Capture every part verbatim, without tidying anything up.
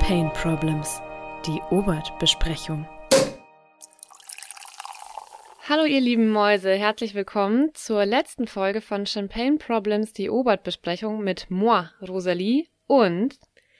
Champagne Problems, die Obert-Besprechung. Hallo ihr lieben Mäuse, herzlich willkommen zur letzten Folge von Champagne Problems, die Obert-Besprechung mit moi, Rosalie und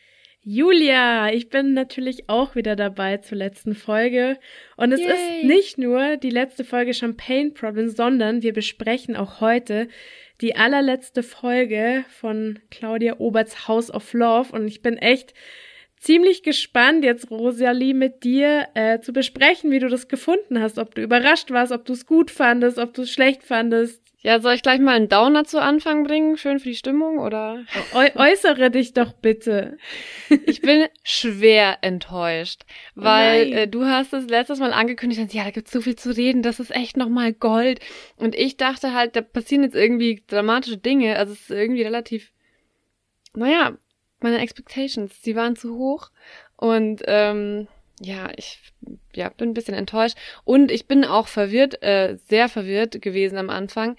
Julia. Ich bin natürlich auch wieder dabei zur letzten Folge und es Yay. ist nicht nur die letzte Folge Champagne Problems, sondern wir besprechen auch heute die allerletzte Folge von Claudia Oberts House of Love und ich bin echt ziemlich gespannt, jetzt Rosalie mit dir äh, zu besprechen, wie du das gefunden hast, ob du überrascht warst, ob du es gut fandest, ob du es schlecht fandest. Ja, soll ich gleich mal einen Downer zu Anfang bringen? Schön für die Stimmung, oder? Äu- äußere dich doch bitte. Ich bin schwer enttäuscht, weil Oh äh, du hast es letztes Mal angekündigt, dass, ja, da gibt's so viel zu reden, das ist echt nochmal Gold. Und ich dachte halt, da passieren jetzt irgendwie dramatische Dinge, also es ist irgendwie relativ, naja, meine Expectations, die waren zu hoch und ähm, ja, ich ja, bin ein bisschen enttäuscht und ich bin auch verwirrt, äh, sehr verwirrt gewesen am Anfang,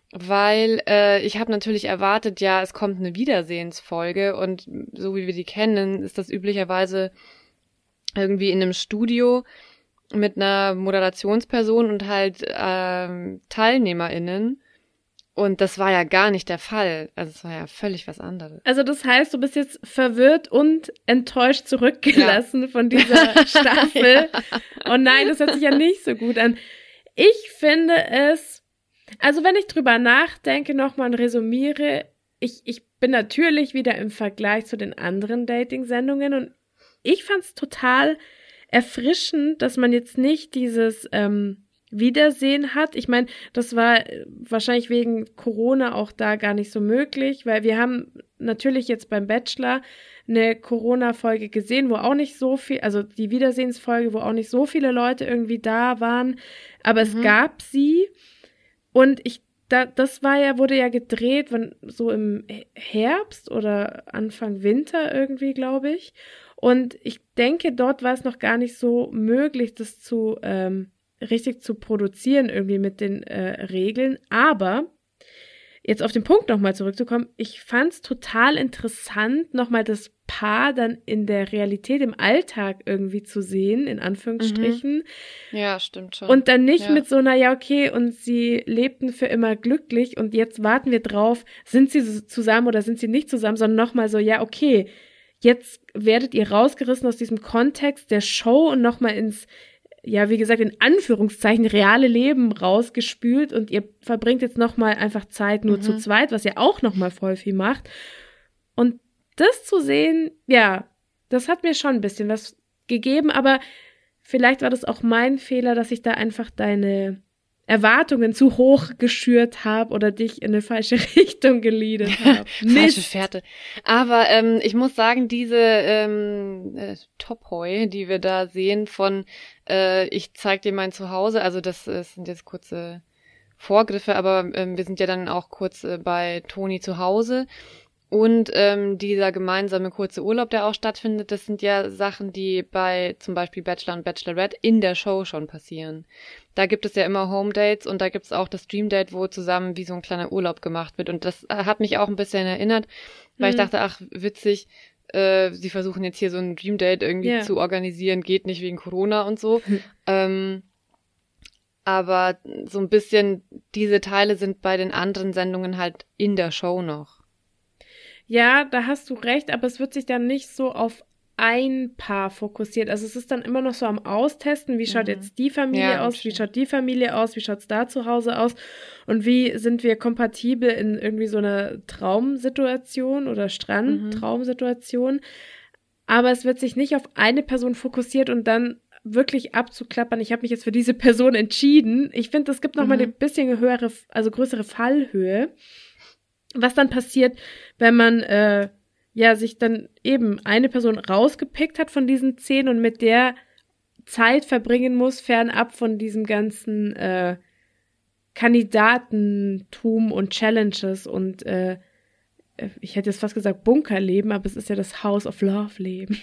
weil äh, ich habe natürlich erwartet, ja, es kommt eine Wiedersehensfolge und so wie wir die kennen, ist das üblicherweise irgendwie in einem Studio mit einer Moderationsperson und halt ähm, TeilnehmerInnen. Und das war ja gar nicht der Fall. Also es war ja völlig was anderes. Also das heißt, du bist jetzt verwirrt und enttäuscht zurückgelassen ja. von dieser Staffel. Ja. Oh nein, das hört sich ja nicht so gut an. Ich finde es, also wenn ich drüber nachdenke, nochmal und resümiere, ich, ich bin natürlich wieder im Vergleich zu den anderen Dating-Sendungen und ich fand es total erfrischend, dass man jetzt nicht dieses ähm, Wiedersehen hat. Ich meine, das war wahrscheinlich wegen Corona auch da gar nicht so möglich, weil wir haben natürlich jetzt beim Bachelor eine Corona-Folge gesehen, wo auch nicht so viel, also die Wiedersehensfolge, wo auch nicht so viele Leute irgendwie da waren, aber mhm. es gab sie und ich, da, das war ja, wurde ja gedreht, wann, so im Herbst oder Anfang Winter irgendwie, glaube ich, und ich denke, dort war es noch gar nicht so möglich, das zu ähm, richtig zu produzieren irgendwie mit den äh, Regeln, aber jetzt auf den Punkt nochmal zurückzukommen, ich fand es total interessant, nochmal das Paar dann in der Realität, im Alltag irgendwie zu sehen, in Anführungsstrichen. Mhm. Ja, stimmt schon. Und dann nicht ja. mit so einer, ja okay, und sie lebten für immer glücklich und jetzt warten wir drauf, sind sie so zusammen oder sind sie nicht zusammen, sondern nochmal so, ja okay, jetzt werdet ihr rausgerissen aus diesem Kontext der Show und nochmal ins ja, wie gesagt, in Anführungszeichen reale Leben rausgespült und ihr verbringt jetzt nochmal einfach Zeit nur mhm. zu zweit, was ja auch nochmal voll viel macht. Und das zu sehen, ja, das hat mir schon ein bisschen was gegeben, aber vielleicht war das auch mein Fehler, dass ich da einfach deine Erwartungen zu hoch geschürt habe oder dich in eine falsche Richtung geleadet habe. Falsche Fährte. Aber ähm, ich muss sagen, diese ähm, äh, Topoi, die wir da sehen von äh, ich zeig dir mein Zuhause, also das, das sind jetzt kurze Vorgriffe, aber ähm, wir sind ja dann auch kurz äh, bei Toni zu Hause. Und ähm, dieser gemeinsame kurze Urlaub, der auch stattfindet, das sind ja Sachen, die bei zum Beispiel Bachelor und Bachelorette in der Show schon passieren. Da gibt es ja immer Home-Dates und da gibt es auch das Dream-Date, wo zusammen wie so ein kleiner Urlaub gemacht wird. Und das hat mich auch ein bisschen erinnert, weil mhm. ich dachte, ach, witzig, äh, sie versuchen jetzt hier so ein Dream-Date irgendwie yeah. zu organisieren, geht nicht wegen Corona und so. Mhm. Ähm, aber so ein bisschen diese Teile sind bei den anderen Sendungen halt in der Show noch. Ja, da hast du recht, aber es wird sich dann nicht so auf ein Paar fokussiert. Also es ist dann immer noch so am Austesten, wie schaut mhm. jetzt die Familie ja, aus, stimmt. wie schaut die Familie aus, wie schaut's da zu Hause aus und wie sind wir kompatibel in irgendwie so einer Traumsituation oder Strand-Traumsituation. Mhm. Aber es wird sich nicht auf eine Person fokussiert und dann wirklich abzuklappern, ich habe mich jetzt für diese Person entschieden. Ich finde, es gibt noch mhm. mal ein bisschen höhere, also größere Fallhöhe. Was dann passiert, wenn man äh, ja sich dann eben eine Person rausgepickt hat von diesen zehn und mit der Zeit verbringen muss, fernab von diesem ganzen äh, Kandidatentum und Challenges und äh, ich hätte jetzt fast gesagt Bunkerleben, aber es ist ja das House of Love Leben.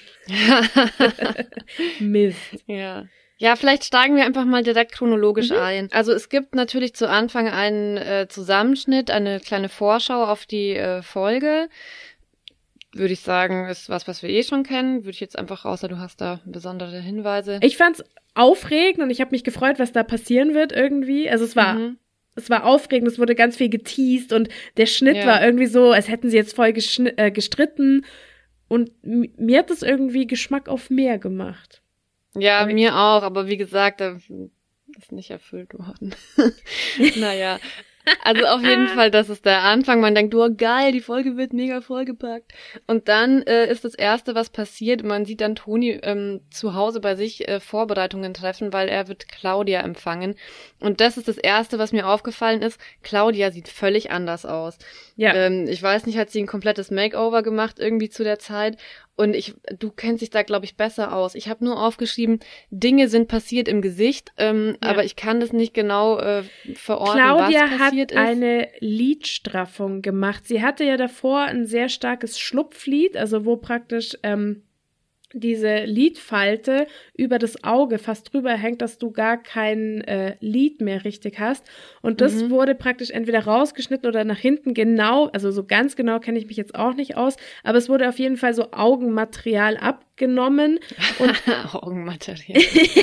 Mist. Ja. Ja, vielleicht steigen wir einfach mal direkt chronologisch mhm. ein. Also es gibt natürlich zu Anfang einen äh, Zusammenschnitt, eine kleine Vorschau auf die äh, Folge. würde ich sagen, ist was, was wir eh schon kennen. Würde ich jetzt einfach, außer du hast da besondere Hinweise. Ich fand's aufregend und ich habe mich gefreut, was da passieren wird irgendwie. Also es war, mhm. es war aufregend, es wurde ganz viel geteased und der Schnitt ja. war irgendwie so, als hätten sie jetzt voll geschn- äh, gestritten. Und m- mir hat das irgendwie Geschmack auf mehr gemacht. Ja, aber mir auch, aber wie gesagt, da ist nicht erfüllt worden. Naja. Also auf jeden Fall, das ist der Anfang. Man denkt, oh geil, die Folge wird mega vollgepackt. Und dann äh, ist das Erste, was passiert. Man sieht dann Toni ähm, zu Hause bei sich äh, Vorbereitungen treffen, weil er wird Claudia empfangen. Und das ist das Erste, was mir aufgefallen ist. Claudia sieht völlig anders aus. Ja. Ähm, ich weiß nicht, hat sie ein komplettes Makeover gemacht irgendwie zu der Zeit. Und ich, du kennst dich da, glaube ich, besser aus. Ich habe nur aufgeschrieben, Dinge sind passiert im Gesicht, ähm, ja. aber ich kann das nicht genau äh, verorten, Claudia was passiert ist. Claudia hat eine Lidstraffung gemacht. Sie hatte ja davor ein sehr starkes Schlupflid, also wo praktisch ähm, diese Lidfalte über das Auge fast drüber hängt, dass du gar kein äh, Lid mehr richtig hast. Und das mhm. wurde praktisch entweder rausgeschnitten oder nach hinten genau, also so ganz genau kenne ich mich jetzt auch nicht aus, aber es wurde auf jeden Fall so Augenmaterial abgenommen. Und Augenmaterial.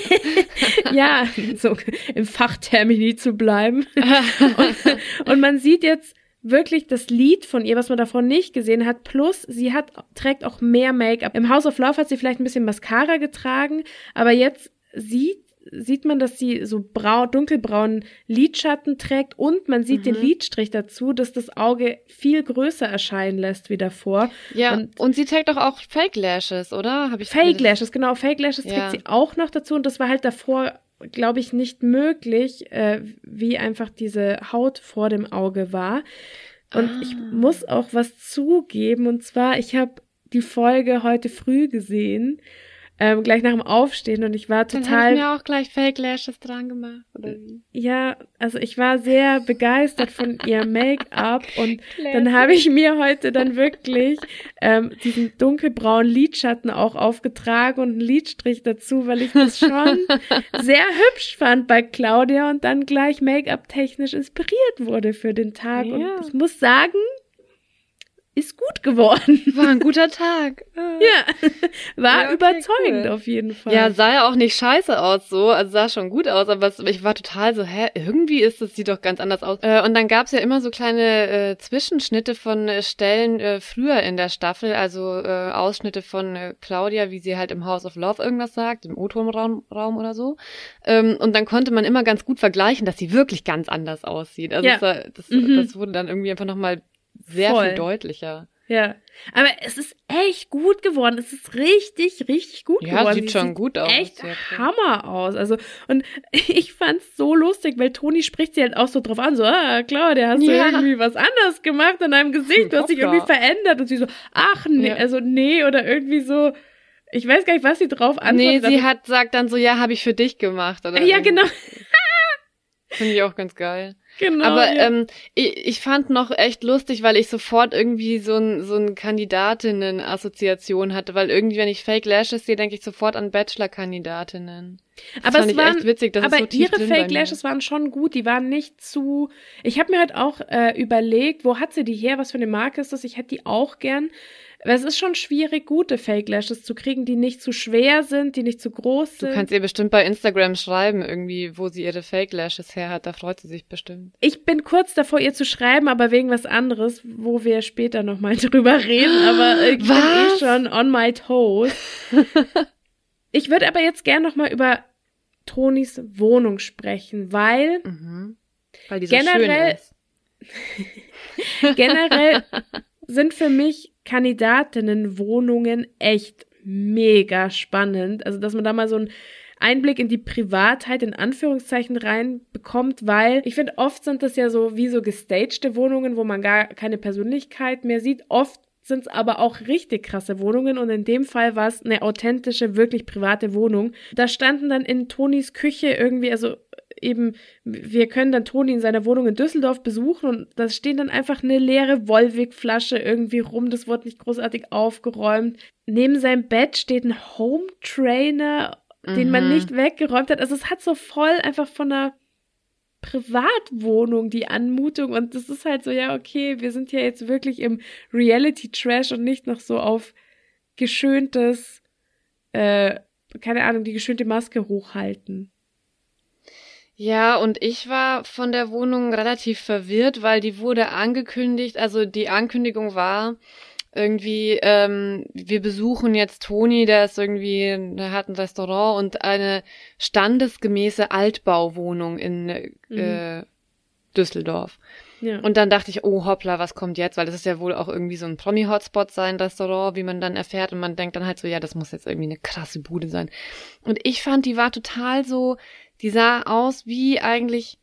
Ja, so im Fachtermini zu bleiben. und, und man sieht jetzt wirklich das Lid von ihr, was man davor nicht gesehen hat, plus sie hat trägt auch mehr Make-up. Im House of Love hat sie vielleicht ein bisschen Mascara getragen, aber jetzt sieht sieht man, dass sie so brau, dunkelbraunen Lidschatten trägt und man sieht mhm. den Lidstrich dazu, dass das Auge viel größer erscheinen lässt wie davor. Ja, und, und sie trägt doch auch Fake Lashes, oder? Hab ich Fake Lashes, genau, Fake Lashes ja. trägt sie auch noch dazu und das war halt davor, glaube ich, nicht möglich, äh, wie einfach diese Haut vor dem Auge war. Und ah. ich muss auch was zugeben, und zwar, ich habe die Folge heute früh gesehen, ähm, gleich nach dem Aufstehen, und ich war total... Dann habe ich mir auch gleich Fake Lashes dran gemacht, oder wie? Ja, also ich war sehr begeistert von ihrem Make-up, und dann habe ich mir heute dann wirklich ähm, diesen dunkelbraunen Lidschatten auch aufgetragen und einen Lidstrich dazu, weil ich das schon sehr hübsch fand bei Claudia und dann gleich Make-up-technisch inspiriert wurde für den Tag. Ja. Und ich muss sagen, ist gut geworden. War ein guter Tag. Ja, war ja, okay, überzeugend cool. Auf jeden Fall. Ja, sah ja auch nicht scheiße aus so, also sah schon gut aus, aber es, ich war total so, hä, irgendwie ist das, sieht doch ganz anders aus. Äh, und dann gab's ja immer so kleine äh, Zwischenschnitte von äh, Stellen äh, früher in der Staffel, also äh, Ausschnitte von äh, Claudia, wie sie halt im House of Love irgendwas sagt, im O-Ton-Raum Raum oder so. Ähm, und dann konnte man immer ganz gut vergleichen, dass sie wirklich ganz anders aussieht. Also ja. das, war, das, mhm. das wurde dann irgendwie einfach nochmal sehr Voll. viel deutlicher. Ja, aber es ist echt gut geworden. Es ist richtig, richtig gut ja, geworden. Ja, sieht schon sieht gut aus. Echt ja, Hammer aus. Also, und ich fand's so lustig, weil Toni spricht sie halt auch so drauf an, so, ah, Claudia, hast ja. du irgendwie was anderes gemacht an deinem Gesicht? Du hast dich irgendwie verändert. Und sie so, ach, nee, ja. also nee, oder irgendwie so, ich weiß gar nicht, was sie drauf antwortet. Nee, sie hat, sagt dann so, ja, habe ich für dich gemacht. Oder ja, genau. Finde ich auch ganz geil. Genau. Aber ja. ähm, ich, ich fand noch echt lustig, weil ich sofort irgendwie so ein so ein Kandidatinnen-Assoziation hatte, weil irgendwie, wenn ich Fake Lashes sehe, denke ich sofort an Bachelor-Kandidatinnen. Das aber fand es ich waren, echt witzig, dass aber es so tief ihre drin Fake Lashes waren schon gut, die waren nicht zu. Ich habe mir halt auch äh, überlegt, wo hat sie die her, was für eine Marke ist das? Ich hätte die auch gern. Weil es ist schon schwierig, gute Fake Lashes zu kriegen, die nicht zu schwer sind, die nicht zu groß sind. Du kannst ihr bestimmt bei Instagram schreiben, irgendwie, wo sie ihre Fake Lashes her hat. Da freut sie sich bestimmt. Ich bin kurz davor, ihr zu schreiben, aber wegen was anderes, wo wir später nochmal drüber reden. Aber ich was? bin eh schon on my toes. Ich würde aber jetzt gern nochmal über Tonis Wohnung sprechen, weil, mhm. weil die so generell, schön ist. generell sind für mich Kandidatinnenwohnungen echt mega spannend. Also, dass man da mal so einen Einblick in die Privatheit in Anführungszeichen reinbekommt, weil ich finde, oft sind das ja so wie so gestagte Wohnungen, wo man gar keine Persönlichkeit mehr sieht. Oft sind es aber auch richtig krasse Wohnungen und in dem Fall war es eine authentische, wirklich private Wohnung. Da standen dann in Tonis Küche irgendwie, also eben, wir können dann Toni in seiner Wohnung in Düsseldorf besuchen und da steht dann einfach eine leere Volvic-Flasche irgendwie rum, das wurde nicht großartig aufgeräumt. Neben seinem Bett steht ein Home-Trainer, mhm. den man nicht weggeräumt hat. Also es hat so voll einfach von einer Privatwohnung, die Anmutung. Und das ist halt so, ja, okay, wir sind ja jetzt wirklich im Reality-Trash und nicht noch so auf geschöntes, äh, keine Ahnung, die geschönte Maske hochhalten. Ja, und ich war von der Wohnung relativ verwirrt, weil die wurde angekündigt, also die Ankündigung war irgendwie, ähm, wir besuchen jetzt Toni, der ist irgendwie, der hat ein Restaurant und eine standesgemäße Altbauwohnung in mhm. äh, Düsseldorf. Ja. Und dann dachte ich, oh hoppla, was kommt jetzt? Weil das ist ja wohl auch irgendwie so ein Promi-Hotspot sein, Restaurant, wie man dann erfährt. Und man denkt dann halt so, ja, das muss jetzt irgendwie eine krasse Bude sein. Und ich fand, die war total so, die sah aus wie eigentlich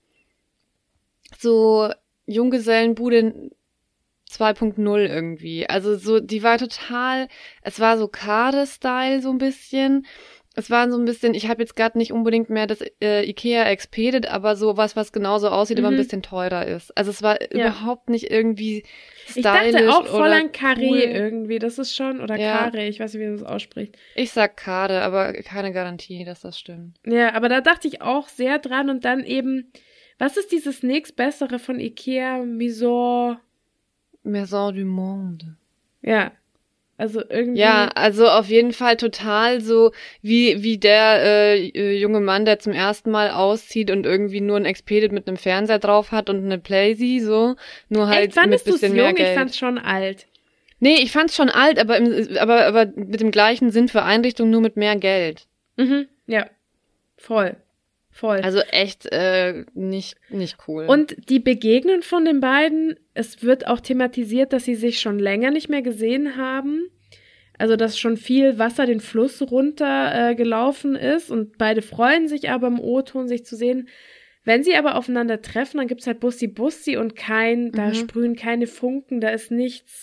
so Junggesellenbude zwei Punkt null irgendwie. Also so, die war total, es war so Kade-Style so ein bisschen. Es war so ein bisschen, ich habe jetzt gerade nicht unbedingt mehr das äh, Ikea Expedit, aber so was, was genauso aussieht, mhm. aber ein bisschen teurer ist. Also es war ja. überhaupt nicht irgendwie stylisch. Ich dachte auch voll an Carré cool. irgendwie, das ist schon, oder ja. Carré, ich weiß nicht, wie man das ausspricht. Ich sag Kade, aber keine Garantie, dass das stimmt. Ja, aber da dachte ich auch sehr dran und dann eben, was ist dieses nächstbessere von Ikea? Maison... Maison du Monde. Ja. Also irgendwie. Ja, also auf jeden Fall total so wie wie der äh, junge Mann, der zum ersten Mal auszieht und irgendwie nur ein Expedit mit einem Fernseher drauf hat und eine Playsee, so. Nur halt Echt, mit bisschen mehr jung? Geld. Ich fand's schon alt. Nee, ich fand's schon alt, aber, im, aber, aber mit dem gleichen Sinn für Einrichtung, nur mit mehr Geld. Mhm, ja, voll. Voll. Also echt äh, nicht, nicht cool. Und die Begegnung von den beiden, es wird auch thematisiert, dass sie sich schon länger nicht mehr gesehen haben. Also, dass schon viel Wasser den Fluss runter äh, gelaufen ist und beide freuen sich aber im O-Ton, sich zu sehen. Wenn sie aber aufeinander treffen, dann gibt's halt Bussi-Bussi und kein, mhm. da sprühen keine Funken, da ist nichts.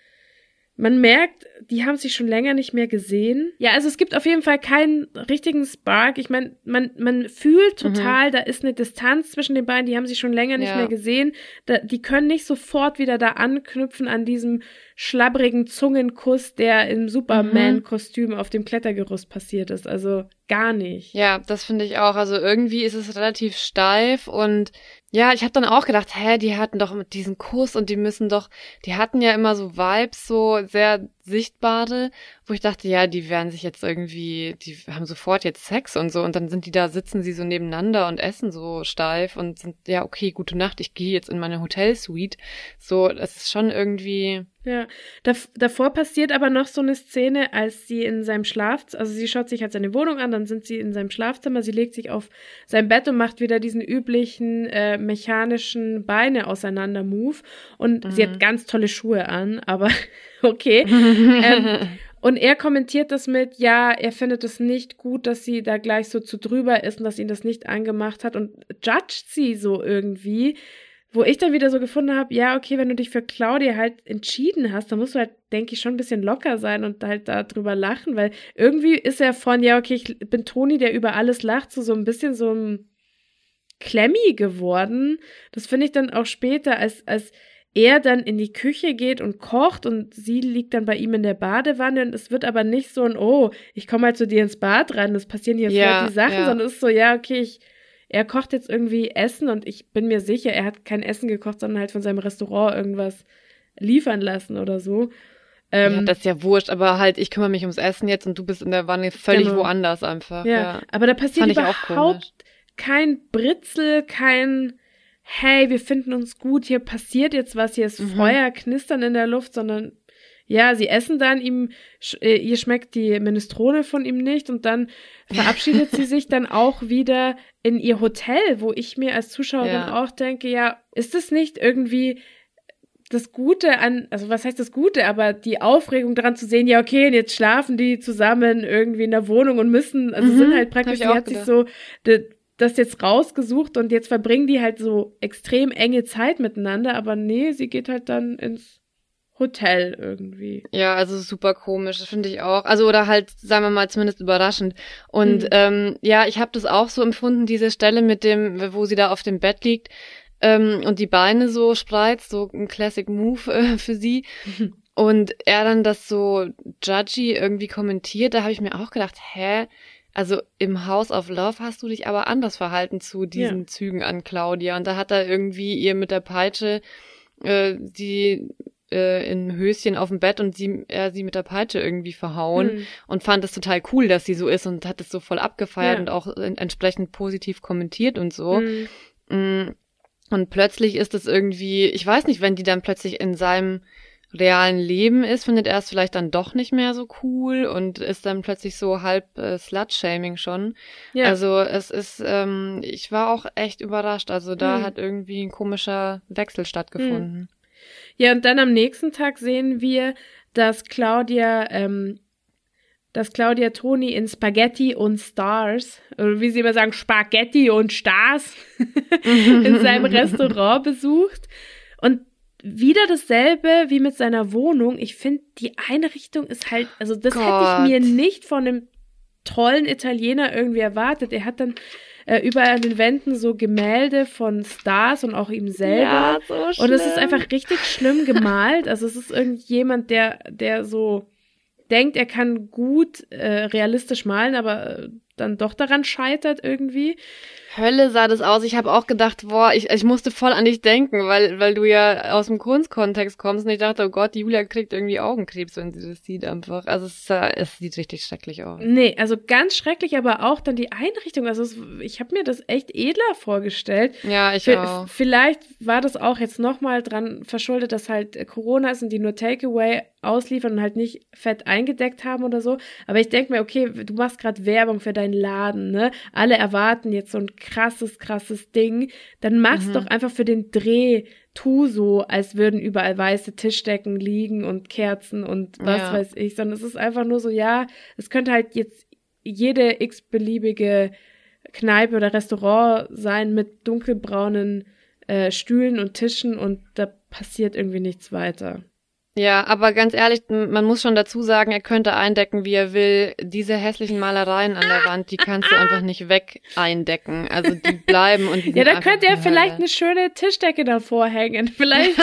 Man merkt, die haben sich schon länger nicht mehr gesehen. Ja, also es gibt auf jeden Fall keinen richtigen Spark. Ich meine, man man fühlt total, mhm. da ist eine Distanz zwischen den beiden, die haben sich schon länger nicht ja. mehr gesehen. Da, die können nicht sofort wieder da anknüpfen an diesem schlabbrigen Zungenkuss, der im Superman-Kostüm auf dem Klettergerüst passiert ist. Also gar nicht. Ja, das finde ich auch. Also irgendwie ist es relativ steif und ja, ich habe dann auch gedacht, hä, die hatten doch mit diesem Kuss und die müssen doch, die hatten ja immer so Vibes, so sehr sichtbare, wo ich dachte, ja, die werden sich jetzt irgendwie, die haben sofort jetzt Sex und so und dann sind die da, sitzen sie so nebeneinander und essen so steif und sind, ja, okay, gute Nacht, ich gehe jetzt in meine Hotelsuite. So, das ist schon irgendwie... Ja, Dav- davor passiert aber noch so eine Szene, als sie in seinem Schlafzimmer, also sie schaut sich halt seine Wohnung an, dann sind sie in seinem Schlafzimmer, sie legt sich auf sein Bett und macht wieder diesen üblichen äh, mechanischen Beine auseinander Move und mhm. sie hat ganz tolle Schuhe an, aber okay. ähm, und er kommentiert das mit, ja, er findet es nicht gut, dass sie da gleich so zu drüber ist und dass ihn das nicht angemacht hat und judgt sie so irgendwie. Wo ich dann wieder so gefunden habe, ja, okay, wenn du dich für Claudia halt entschieden hast, dann musst du halt, denke ich, schon ein bisschen locker sein und halt da drüber lachen, weil irgendwie ist er von, ja, okay, ich bin Toni, der über alles lacht, so, so ein bisschen so ein Klemmi geworden. Das finde ich dann auch später, als, als er dann in die Küche geht und kocht und sie liegt dann bei ihm in der Badewanne und es wird aber nicht so ein, oh, ich komme halt zu dir ins Bad rein, das passieren hier ja, vielleicht die Sachen, ja. sondern es ist so, ja, okay, ich Er kocht jetzt irgendwie Essen und ich bin mir sicher, er hat kein Essen gekocht, sondern halt von seinem Restaurant irgendwas liefern lassen oder so. Ähm, ja, das ist ja wurscht, aber halt, ich kümmere mich ums Essen jetzt und du bist in der Wanne völlig genau. woanders einfach. Ja, ja. aber da passiert überhaupt kein Britzel, kein hey, wir finden uns gut, hier passiert jetzt was, hier ist mhm. Feuer, Knistern in der Luft, sondern ja, sie essen dann, ihm, äh, ihr schmeckt die Minestrone von ihm nicht und dann verabschiedet sie sich dann auch wieder in ihr Hotel, wo ich mir als Zuschauerin ja. auch denke, ja, ist das nicht irgendwie das Gute an, also was heißt das Gute, aber die Aufregung daran zu sehen, ja, okay, und jetzt schlafen die zusammen irgendwie in der Wohnung und müssen, also mhm, sind halt praktisch, die hat gedacht. sich so de, das jetzt rausgesucht und jetzt verbringen die halt so extrem enge Zeit miteinander, aber nee, sie geht halt dann ins Hotel irgendwie. Ja, also super komisch, das finde ich auch. Also oder halt, sagen wir mal, zumindest überraschend. Und mhm. ähm, ja, ich habe das auch so empfunden, diese Stelle mit dem, wo sie da auf dem Bett liegt ähm, und die Beine so spreizt, so ein Classic Move äh, für sie. Mhm. Und er dann das so judgy irgendwie kommentiert, da habe ich mir auch gedacht, hä? also im House of Love hast du dich aber anders verhalten zu diesen ja. Zügen an Claudia. Und da hat er irgendwie ihr mit der Peitsche äh, sie äh, in Höschen auf dem Bett und sie er sie mit der Peitsche irgendwie verhauen hm. und fand es total cool, dass sie so ist und hat es so voll abgefeiert ja. und auch in, entsprechend positiv kommentiert und so. Hm. Und plötzlich ist es irgendwie, ich weiß nicht, wenn die dann plötzlich in seinem realen Leben ist, findet er es vielleicht dann doch nicht mehr so cool und ist dann plötzlich so halb äh, Slut-Shaming schon. Ja. Also es ist, ähm, ich war auch echt überrascht. Also da hm. hat irgendwie ein komischer Wechsel stattgefunden. Hm. Ja, und dann am nächsten Tag sehen wir, dass Claudia, ähm, dass Claudia Toni in Spaghetti und Stars, oder wie sie immer sagen, Spaghetti und Stars, in seinem Restaurant besucht. Und wieder dasselbe wie mit seiner Wohnung. Ich finde, die Einrichtung ist halt, also das Gott. hätte ich mir nicht von einem tollen Italiener irgendwie erwartet. Er hat dann äh, überall an den Wänden so Gemälde von Stars und auch ihm selber. Ja, so schlimm. Und es ist einfach richtig schlimm gemalt. Also es ist irgendjemand, der, der so denkt, er kann gut äh, realistisch malen, aber äh, dann doch daran scheitert irgendwie. Hölle sah das aus. Ich habe auch gedacht, boah, ich, ich musste voll an dich denken, weil weil du ja aus dem Kunstkontext kommst und ich dachte, oh Gott, Julia kriegt irgendwie Augenkrebs, wenn sie das sieht einfach. Also es, es sieht richtig schrecklich aus. Nee, also ganz schrecklich, aber auch dann die Einrichtung. Also es, ich habe mir das echt edler vorgestellt. Ja, ich v- auch. Vielleicht war das auch jetzt nochmal dran verschuldet, dass halt Corona ist und die nur Takeaway ausliefern und halt nicht fett eingedeckt haben oder so. Aber ich denke mir, okay, du machst gerade Werbung für deinen Laden, ne? Alle erwarten jetzt so ein krasses, krasses Ding. Dann mach's mhm. doch einfach für den Dreh, tu so, als würden überall weiße Tischdecken liegen und Kerzen und was ja. weiß ich. Sondern es ist einfach nur so, ja, es könnte halt jetzt jede x-beliebige Kneipe oder Restaurant sein mit dunkelbraunen äh, Stühlen und Tischen und da passiert irgendwie nichts weiter. Ja, aber ganz ehrlich, man muss schon dazu sagen, er könnte eindecken, wie er will. Diese hässlichen Malereien an der Wand, die kannst du einfach nicht weg eindecken. Also die bleiben und die sind ja, da einfach könnte er die vielleicht Hölle. eine schöne Tischdecke davor hängen. Vielleicht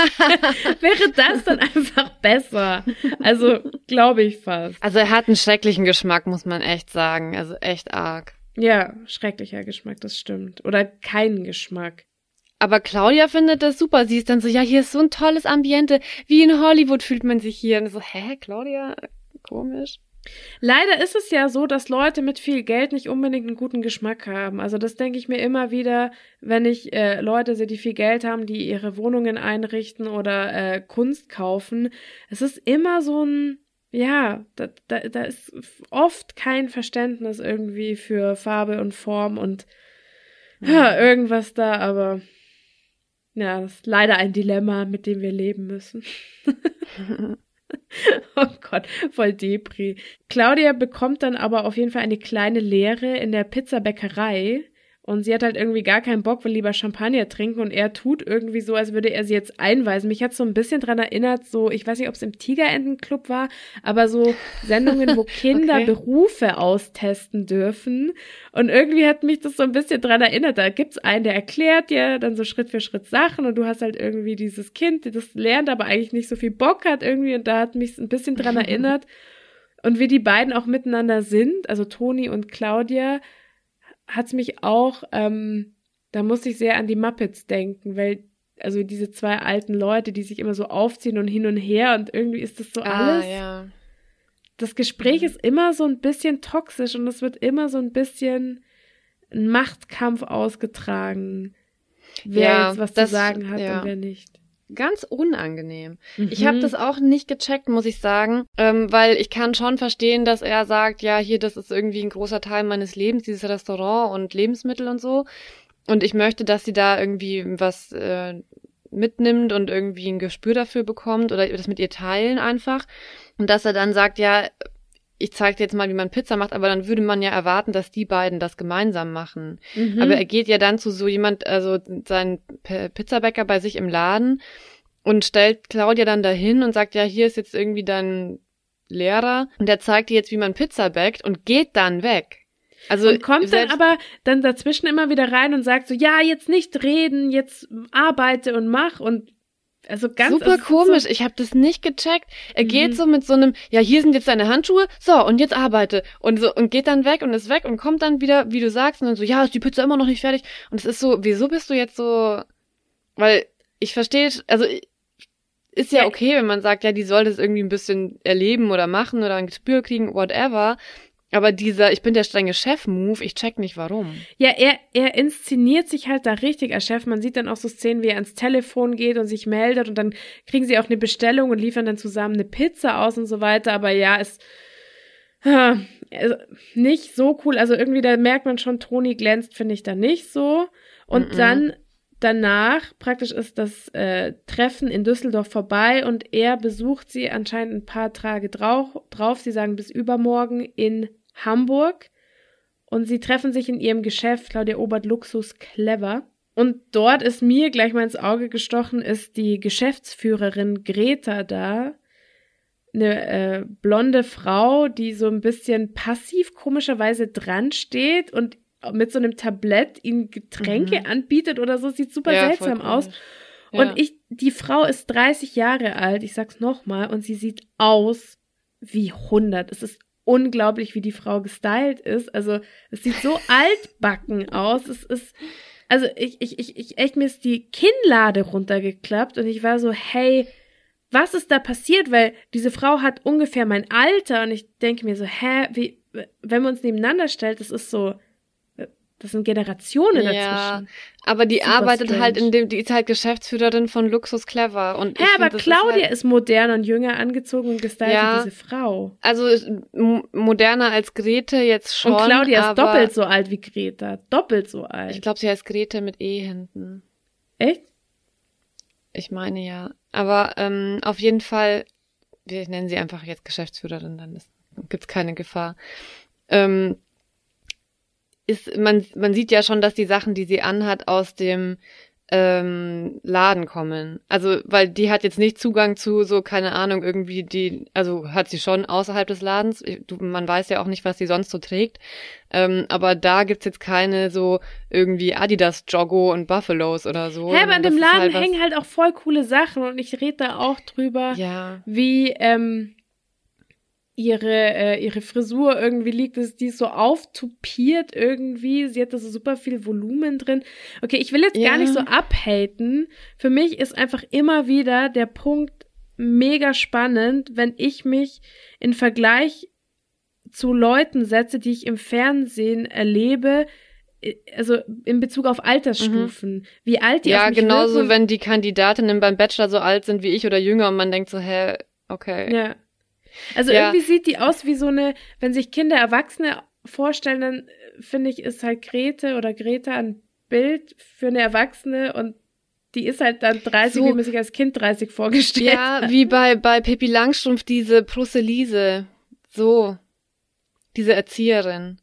wäre das dann einfach besser. Also, glaube ich fast. Also er hat einen schrecklichen Geschmack, muss man echt sagen. Also echt arg. Ja, schrecklicher Geschmack, das stimmt. Oder kein Geschmack. Aber Claudia findet das super. Sie ist dann so, ja, hier ist so ein tolles Ambiente. Wie in Hollywood fühlt man sich hier. Und so, hä, Claudia? Komisch. Leider ist es ja so, dass Leute mit viel Geld nicht unbedingt einen guten Geschmack haben. Also das denke ich mir immer wieder, wenn ich äh, Leute sehe, die viel Geld haben, die ihre Wohnungen einrichten oder äh, Kunst kaufen. Es ist immer so ein, ja, da, da, da ist oft kein Verständnis irgendwie für Farbe und Form und ja, irgendwas da, aber ja, das ist leider ein Dilemma, mit dem wir leben müssen. Oh Gott, voll Depri. Claudia bekommt dann aber auf jeden Fall eine kleine Lehre in der Pizzabäckerei und sie hat halt irgendwie gar keinen Bock, will lieber Champagner trinken und er tut irgendwie so, als würde er sie jetzt einweisen. Mich hat so ein bisschen dran erinnert, so, ich weiß nicht, ob es im Tigerentenclub war, aber so Sendungen, wo Kinder okay. Berufe austesten dürfen und irgendwie hat mich das so ein bisschen dran erinnert. Da gibt's einen, der erklärt dir dann so Schritt für Schritt Sachen und du hast halt irgendwie dieses Kind, das lernt, aber eigentlich nicht so viel Bock hat irgendwie und da hat mich ein bisschen dran erinnert. Und wie die beiden auch miteinander sind, also Toni und Claudia, hat's mich auch, ähm, da musste ich sehr an die Muppets denken, weil, also diese zwei alten Leute, die sich immer so aufziehen und hin und her und irgendwie ist das so ah, alles. Ja. Das Gespräch mhm. ist immer so ein bisschen toxisch und es wird immer so ein bisschen ein Machtkampf ausgetragen, wer ja, jetzt was das, zu sagen hat ja. und wer nicht. Ganz unangenehm. Mhm. Ich habe das auch nicht gecheckt, muss ich sagen, ähm, weil ich kann schon verstehen, dass er sagt, ja, hier, das ist irgendwie ein großer Teil meines Lebens, dieses Restaurant und Lebensmittel und so. Und ich möchte, dass sie da irgendwie was äh, mitnimmt und irgendwie ein Gespür dafür bekommt oder das mit ihr teilen einfach. Und dass er dann sagt, ja, ich zeige dir jetzt mal, wie man Pizza macht, aber dann würde man ja erwarten, dass die beiden das gemeinsam machen. Mhm. Aber er geht ja dann zu so jemand, also seinen P- Pizzabäcker bei sich im Laden und stellt Claudia dann dahin und sagt, ja, hier ist jetzt irgendwie dein Lehrer und der zeigt dir jetzt, wie man Pizza backt und geht dann weg. Also und kommt dann aber dann dazwischen immer wieder rein und sagt so, ja, jetzt nicht reden, jetzt arbeite und mach und Also ganz super also komisch, so, ich habe das nicht gecheckt. Er mhm. geht so mit so einem, ja, hier sind jetzt deine Handschuhe, so, und jetzt arbeite. Und so und geht dann weg und ist weg und kommt dann wieder, wie du sagst, und dann so, ja, ist die Pizza immer noch nicht fertig. Und es ist so, wieso bist du jetzt so, weil ich verstehe, also ist ja okay, wenn man sagt, ja, die soll das irgendwie ein bisschen erleben oder machen oder ein Gespür kriegen, whatever. Aber dieser, ich bin der strenge Chef-Move, ich check nicht warum. Ja, er, er inszeniert sich halt da richtig als Chef. Man sieht dann auch so Szenen, wie er ans Telefon geht und sich meldet und dann kriegen sie auch eine Bestellung und liefern dann zusammen eine Pizza aus und so weiter. Aber ja, ist äh, nicht so cool. Also irgendwie, da merkt man schon, Toni glänzt, finde ich da nicht so. Und mm-mm. dann danach, praktisch ist das äh, Treffen in Düsseldorf vorbei und er besucht sie anscheinend ein paar Tage drau- drauf. Sie sagen bis übermorgen in Hamburg und sie treffen sich in ihrem Geschäft, Claudia Obert Luxus Clever. Und dort ist mir gleich mal ins Auge gestochen, ist die Geschäftsführerin Greta da. Eine äh, blonde Frau, die so ein bisschen passiv komischerweise dran steht und mit so einem Tablett ihnen Getränke mhm. anbietet oder so. Sieht super ja, seltsam aus. Ja. Und ich, die Frau ist dreißig Jahre alt, ich sag's nochmal, und sie sieht aus wie hundert. Es ist unglaublich, wie die Frau gestylt ist. Also, es sieht so altbacken aus. Es ist, also, ich, ich, ich, ich, echt, mir ist die Kinnlade runtergeklappt und ich war so, hey, was ist da passiert? Weil diese Frau hat ungefähr mein Alter und ich denke mir so, hä, wie, wenn man uns nebeneinander stellt, das ist so, das sind Generationen dazwischen. Ja, aber die super arbeitet strange. halt in dem, die ist halt Geschäftsführerin von Luxus Clever. Und ja, aber find, Claudia ist, halt ist modern und jünger angezogen und gestylt ja, wie diese Frau. Also m- moderner als Grete jetzt schon. Und Claudia aber ist doppelt so alt wie Greta. Doppelt so alt. Ich glaube, sie heißt Grete mit E hinten. Echt? Ich meine ja. Aber ähm, auf jeden Fall, wir nennen sie einfach jetzt Geschäftsführerin, dann gibt es keine Gefahr. Ähm, Ist, man, man sieht ja schon, dass die Sachen, die sie anhat, aus dem ähm, Laden kommen. Also, weil die hat jetzt nicht Zugang zu so, keine Ahnung, irgendwie die, also hat sie schon außerhalb des Ladens. Du, man weiß ja auch nicht, was sie sonst so trägt. Ähm, aber da gibt's jetzt keine so irgendwie Adidas Joggo und Buffalos oder so. Hä, aber in dem Laden halt hängen halt auch voll coole Sachen und ich rede da auch drüber, ja. wie, ähm, ihre äh, ihre Frisur irgendwie liegt, ist die ist so auftupiert irgendwie, sie hat da so super viel Volumen drin. Okay, ich will jetzt ja. gar nicht so abhaten. Für mich ist einfach immer wieder der Punkt mega spannend, wenn ich mich in Vergleich zu Leuten setze, die ich im Fernsehen erlebe, also in Bezug auf Altersstufen, mhm. wie alt die ja, auf mich genauso, wirken. Wenn die Kandidatinnen beim Bachelor so alt sind wie ich oder jünger und man denkt so, hä, okay. Ja. Also ja. irgendwie sieht die aus wie so eine, wenn sich Kinder Erwachsene vorstellen, dann finde ich, ist halt Grete oder Greta ein Bild für eine Erwachsene und die ist halt dann dreißig, so, wie man sich als Kind dreißig vorgestellt ja, hat. wie bei, bei Pippi Langstrumpf, diese Brusselise. So. Diese Erzieherin.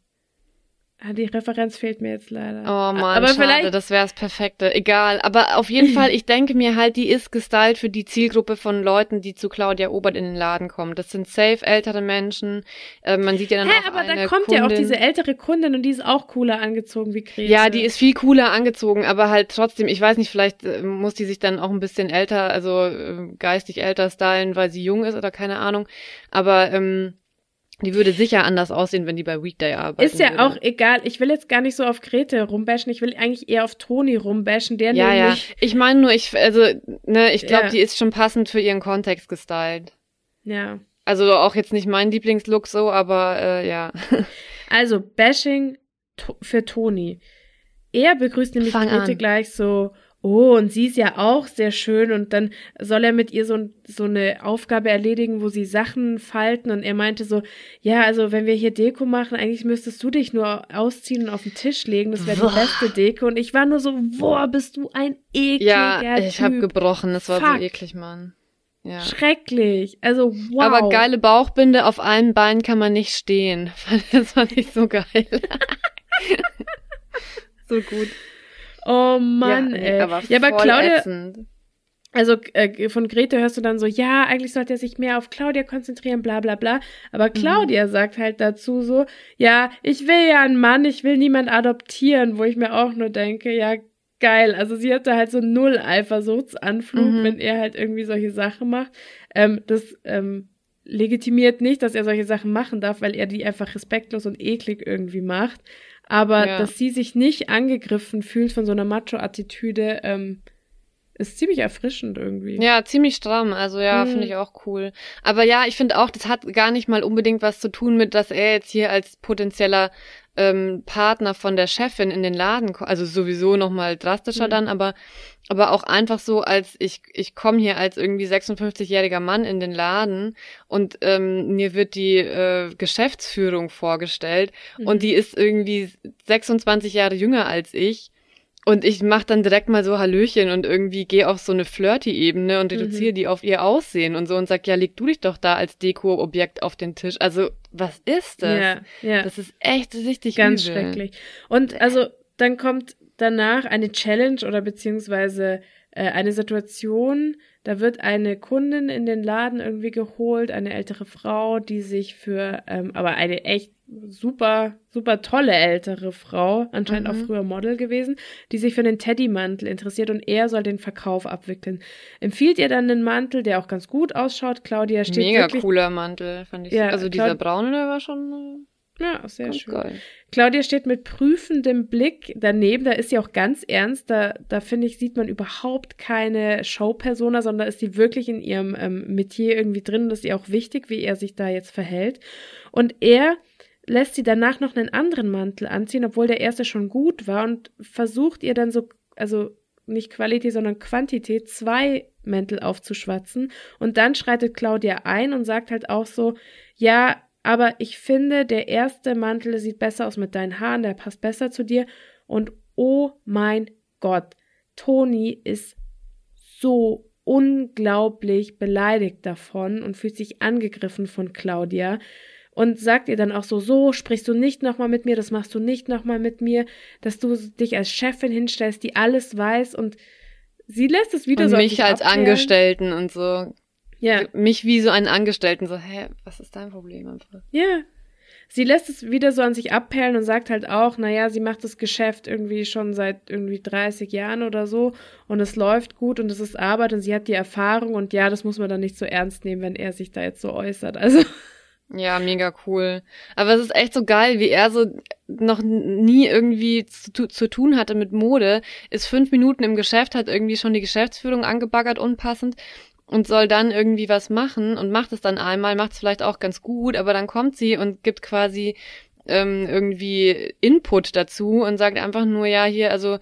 Ah, die Referenz fehlt mir jetzt leider. Oh Mann, aber schade, vielleicht das wäre das Perfekte. Egal, aber auf jeden Fall, ich denke mir halt, die ist gestylt für die Zielgruppe von Leuten, die zu Claudia Obert in den Laden kommen. Das sind safe ältere Menschen. Äh, man sieht ja dann Hä, auch aber eine da kommt Kundin. ja auch diese ältere Kundin und die ist auch cooler angezogen wie Grete. Ja, die ist viel cooler angezogen, aber halt trotzdem, ich weiß nicht, vielleicht äh, muss die sich dann auch ein bisschen älter, also äh, geistig älter stylen, weil sie jung ist oder keine Ahnung. Aber ähm, die würde sicher anders aussehen, wenn die bei Weekday arbeitet. Ist ja würde. auch egal. Ich will jetzt gar nicht so auf Grete rumbashen. Ich will eigentlich eher auf Toni rumbashen. Der ja, nämlich ja. Ich meine nur, ich, also, ne, ich glaube, ja. die ist schon passend für ihren Kontext gestylt. Ja. Also auch jetzt nicht mein Lieblingslook so, aber äh, ja. Also Bashing to- für Toni. Er begrüßt nämlich Fang Grete an. gleich so, oh, und sie ist ja auch sehr schön und dann soll er mit ihr so, so eine Aufgabe erledigen, wo sie Sachen falten und er meinte so, ja, also wenn wir hier Deko machen, eigentlich müsstest du dich nur ausziehen und auf den Tisch legen, das wäre die beste Deko und ich war nur so, boah, bist du ein ekliger Ja, ich Typ. habe gebrochen, das war Fuck. so eklig, Mann. Ja. Schrecklich, also wow. Aber geile Bauchbinde, auf einem Bein kann man nicht stehen. Das fand ich so geil. So gut. Oh Mann, ja, ey. Aber ja, aber Claudia, ätzend. also äh, von Grete hörst du dann so, ja, eigentlich sollte er sich mehr auf Claudia konzentrieren, bla bla bla. Aber Claudia mhm. sagt halt dazu so, ja, ich will ja einen Mann, ich will niemand adoptieren, wo ich mir auch nur denke, ja, geil. Also sie hatte halt so null Eifersuchtsanflug, mhm. wenn er halt irgendwie solche Sachen macht. Ähm, das ähm, legitimiert nicht, dass er solche Sachen machen darf, weil er die einfach respektlos und eklig irgendwie macht. Aber ja. dass sie sich nicht angegriffen fühlt von so einer Macho-Attitüde, ähm, ist ziemlich erfrischend irgendwie. Ja, ziemlich stramm. Also ja, mhm. finde ich auch cool. Aber ja, ich finde auch, das hat gar nicht mal unbedingt was zu tun mit, dass er jetzt hier als potenzieller ähm, Partner von der Chefin in den Laden kommt. Also sowieso nochmal drastischer mhm. dann, aber aber auch einfach so, als ich ich komme hier als irgendwie sechsundfünfzigjähriger Mann in den Laden und ähm, mir wird die äh, Geschäftsführung vorgestellt mhm. und die ist irgendwie sechsundzwanzig Jahre jünger als ich. Und ich mach dann direkt mal so Hallöchen und irgendwie gehe auf so eine Flirty-Ebene und reduziere mhm. die auf ihr Aussehen und so und sag, ja, leg du dich doch da als Deko-Objekt auf den Tisch. Also, was ist das? Ja, ja. Das ist echt richtig ganz übel. Schrecklich. Und also, dann kommt danach eine Challenge oder beziehungsweise äh, eine Situation, da wird eine Kundin in den Laden irgendwie geholt, eine ältere Frau, die sich für, ähm, aber eine echt super, super tolle ältere Frau, anscheinend mhm. auch früher Model gewesen, die sich für den Teddymantel interessiert und er soll den Verkauf abwickeln. Empfiehlt ihr dann einen Mantel, der auch ganz gut ausschaut. Claudia steht Mega wirklich... cooler Mantel, fand ich. Ja, also dieser braune, der war schon... Ja, sehr ganz schön. Geil. Claudia steht mit prüfendem Blick daneben, da ist sie auch ganz ernst, da, da finde ich, sieht man überhaupt keine Showpersona, sondern da ist sie wirklich in ihrem ähm, Metier irgendwie drin und das ist ihr auch wichtig, wie er sich da jetzt verhält. Und er lässt sie danach noch einen anderen Mantel anziehen, obwohl der erste schon gut war und versucht ihr dann so, also nicht Qualität, sondern Quantität, zwei Mäntel aufzuschwatzen und dann schreitet Claudia ein und sagt halt auch so, ja, aber ich finde, der erste Mantel sieht besser aus mit deinen Haaren, der passt besser zu dir. Und oh mein Gott, Toni ist so unglaublich beleidigt davon und fühlt sich angegriffen von Claudia und sagt ihr dann auch so, so sprichst du nicht nochmal mit mir, das machst du nicht nochmal mit mir, dass du dich als Chefin hinstellst, die alles weiß und sie lässt es wieder und so Und mich als abklären. Angestellten und so. Ja. Mich wie so einen Angestellten, so, hä, was ist dein Problem einfach? Ja. Sie lässt es wieder so an sich abperlen und sagt halt auch, naja, sie macht das Geschäft irgendwie schon seit irgendwie dreißig Jahren oder so und es läuft gut und es ist Arbeit und sie hat die Erfahrung und ja, das muss man dann nicht so ernst nehmen, wenn er sich da jetzt so äußert, also. Ja, mega cool. Aber es ist echt so geil, wie er so noch nie irgendwie zu, zu tun hatte mit Mode, ist fünf Minuten im Geschäft, hat irgendwie schon die Geschäftsführung angebaggert, unpassend, und soll dann irgendwie was machen und macht es dann einmal, macht es vielleicht auch ganz gut, aber dann kommt sie und gibt quasi ähm, irgendwie Input dazu und sagt einfach nur, ja, hier, also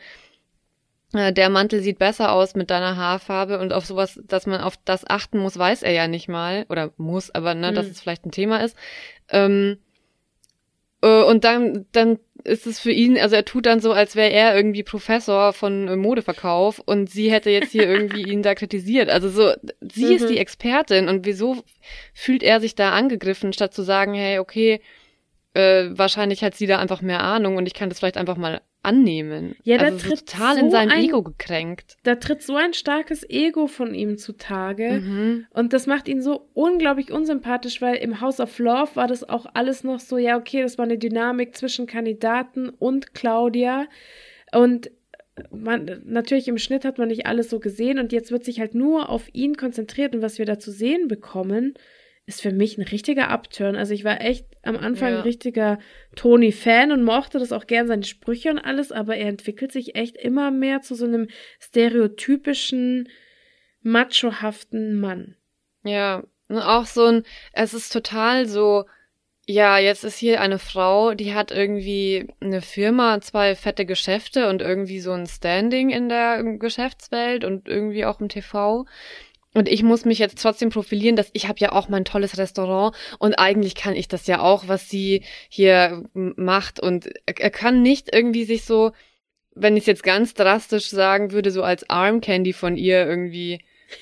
äh, der Mantel sieht besser aus mit deiner Haarfarbe und auf sowas, dass man auf das achten muss, weiß er ja nicht mal, oder muss, aber ne, mhm. dass es vielleicht ein Thema ist. Ähm, äh, und dann, dann ist es für ihn, also er tut dann so, als wäre er irgendwie Professor von äh, Modeverkauf und sie hätte jetzt hier irgendwie ihn da kritisiert. Also so, sie mhm. ist die Expertin und wieso fühlt er sich da angegriffen, statt zu sagen, hey, okay, äh, wahrscheinlich hat sie da einfach mehr Ahnung und ich kann das vielleicht einfach mal annehmen. Ja, also da tritt so total so in sein ein, Ego gekränkt. Da tritt so ein starkes Ego von ihm zutage Mhm. und das macht ihn so unglaublich unsympathisch, weil im House of Love war das auch alles noch so, ja okay, das war eine Dynamik zwischen Kandidaten und Claudia und man, natürlich im Schnitt hat man nicht alles so gesehen und jetzt wird sich halt nur auf ihn konzentriert und was wir da zu sehen bekommen, ist für mich ein richtiger Upturn. Also ich war echt am Anfang Ja. ein richtiger Toni-Fan und mochte das auch gern, seine Sprüche und alles, aber er entwickelt sich echt immer mehr zu so einem stereotypischen, machohaften Mann. Ja, und auch so ein, es ist total so, ja, jetzt ist hier eine Frau, die hat irgendwie eine Firma, zwei fette Geschäfte und irgendwie so ein Standing in der Geschäftswelt und irgendwie auch im T V. Und ich muss mich jetzt trotzdem profilieren, dass ich habe ja auch mein tolles Restaurant und eigentlich kann ich das ja auch, was sie hier m- macht. Und er, er kann nicht irgendwie sich so, wenn ich es jetzt ganz drastisch sagen würde, so als Arm Candy von ihr irgendwie,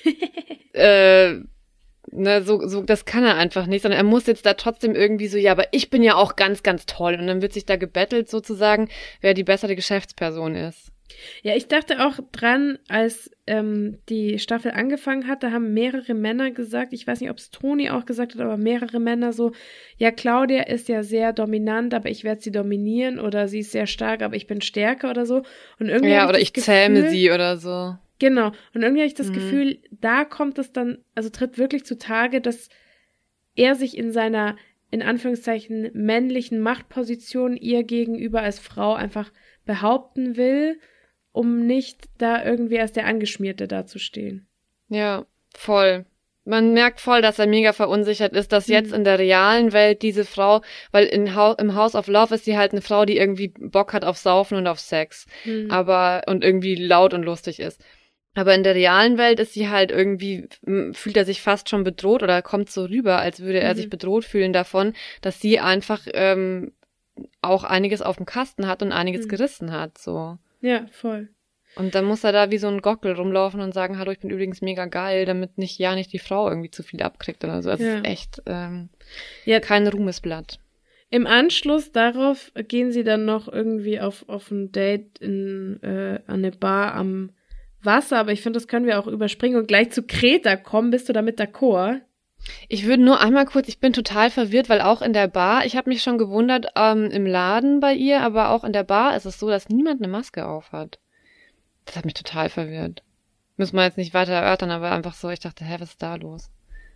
äh, ne, so, so, das kann er einfach nicht, sondern er muss jetzt da trotzdem irgendwie so, ja, aber ich bin ja auch ganz, ganz toll. Und dann wird sich da gebettelt sozusagen, wer die bessere Geschäftsperson ist. Ja, ich dachte auch dran, als ähm, die Staffel angefangen hat, da haben mehrere Männer gesagt, ich weiß nicht, ob es Toni auch gesagt hat, aber mehrere Männer so, ja, Claudia ist ja sehr dominant, aber ich werde sie dominieren, oder sie ist sehr stark, aber ich bin stärker oder so. Und irgendwie Ja, hab oder ich ich das zähme Gefühl, sie oder so. Genau, und irgendwie habe ich das Mhm. Gefühl, da kommt es dann, also tritt wirklich zutage, dass er sich in seiner, in Anführungszeichen, männlichen Machtposition ihr gegenüber als Frau einfach behaupten will, um nicht da irgendwie als der Angeschmierte dazustehen. Ja, voll. Man merkt voll, dass er mega verunsichert ist, dass jetzt Mhm. in der realen Welt diese Frau, weil in Hau- im House of Love ist sie halt eine Frau, die irgendwie Bock hat auf Saufen und auf Sex, Mhm. aber und irgendwie laut und lustig ist. Aber in der realen Welt ist sie halt irgendwie, m, fühlt er sich fast schon bedroht oder kommt so rüber, als würde er Mhm. sich bedroht fühlen davon, dass sie einfach ähm, auch einiges auf dem Kasten hat und einiges Mhm. gerissen hat, so. Ja, voll. Und dann muss er da wie so ein Gockel rumlaufen und sagen, hallo, ich bin übrigens mega geil, damit nicht, ja, nicht die Frau irgendwie zu viel abkriegt oder so. Also Ja. es ist echt ähm, Ja, kein Ruhmesblatt. im Anschluss darauf gehen sie dann noch irgendwie auf, auf ein Date in, äh, an eine Bar am Wasser, aber ich finde, das können wir auch überspringen und gleich zu Kreta kommen. Bist du damit d'accord? Ich würde nur einmal kurz, ich bin total verwirrt, weil auch in der Bar, ich habe mich schon gewundert, ähm, im Laden bei ihr, aber auch in der Bar ist es so, dass niemand eine Maske auf hat. Das hat mich total verwirrt. Müssen wir jetzt nicht weiter erörtern, aber einfach so, ich dachte, hä, was ist da los?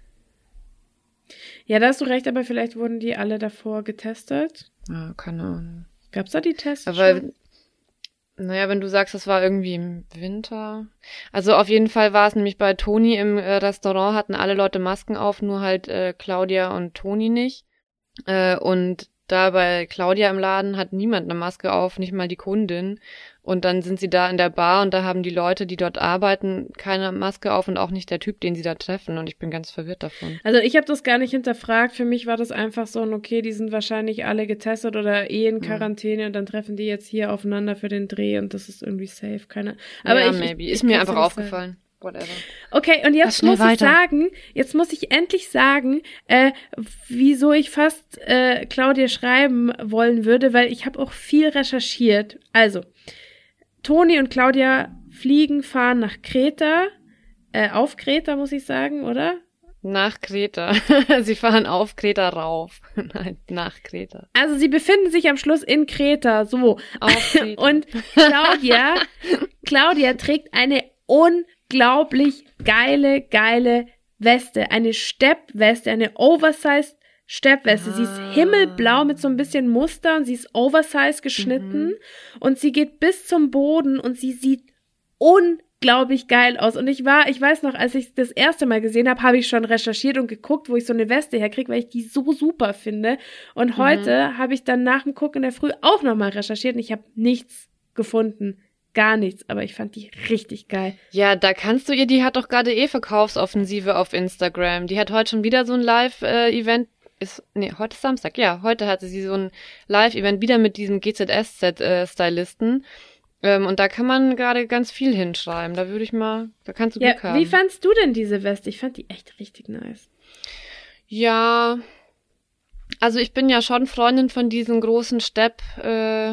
Ja, da hast du recht, aber vielleicht wurden die alle davor getestet. Ja, keine Ahnung. Gab's da die Tests Aber, schon? naja, wenn du sagst, das war irgendwie im Winter. Also auf jeden Fall war es nämlich bei Toni im äh, Restaurant, hatten alle Leute Masken auf, nur halt äh, Claudia und Toni nicht. Äh, und da bei Claudia im Laden hat niemand eine Maske auf, nicht mal die Kundin. Und dann sind sie da in der Bar und da haben die Leute, die dort arbeiten, keine Maske auf und auch nicht der Typ, den sie da treffen. Und ich bin ganz verwirrt davon. Also ich habe das gar nicht hinterfragt. Für mich war das einfach so ein, okay, die sind wahrscheinlich alle getestet oder eh in Quarantäne und dann treffen die jetzt hier aufeinander für den Dreh und das ist irgendwie safe. Keine. Aber ja, ich, maybe. ich, Ist ich mir kann's einfach nicht sagen. aufgefallen. Whatever. Okay, und Lass jetzt schnell muss ich weiter. sagen, jetzt muss ich endlich sagen, äh, wieso ich fast äh, Claudia schreiben wollen würde, weil ich habe auch viel recherchiert. Also, Toni und Claudia fliegen, fahren nach Kreta, äh, auf Kreta, muss ich sagen, oder? Nach Kreta. Sie fahren auf Kreta rauf. Nein, nach Kreta. Also sie befinden sich am Schluss in Kreta, so. Auf Kreta. Und Claudia, Claudia trägt eine unglaublich geile, geile Weste. Eine Steppweste, eine Oversized Steppweste. Ah. Sie ist himmelblau mit so ein bisschen Muster und sie ist oversized geschnitten Mhm. und sie geht bis zum Boden und sie sieht unglaublich geil aus. Und ich war, ich weiß noch, als ich das erste Mal gesehen habe, habe ich schon recherchiert und geguckt, wo ich so eine Weste herkriege, weil ich die so super finde. Und heute habe ich dann nach dem Gucken in der Früh auch nochmal recherchiert und ich habe nichts gefunden. Gar nichts, aber ich fand die richtig geil. Ja, da kannst du ihr, die hat doch gerade eh Verkaufsoffensive auf Instagram. Die hat heute schon wieder so ein Live-Event. Ist, nee, heute ist Samstag. Ja, heute hatte sie so ein Live-Event wieder mit diesem G Z S-Stylisten. Ähm, und da kann man gerade ganz viel hinschreiben. Da würde ich mal, da kannst du Ja, Glück haben. wie fandst du denn diese Weste? Ich fand die echt richtig nice. Ja, also ich bin ja schon Freundin von diesen großen Stepp, äh,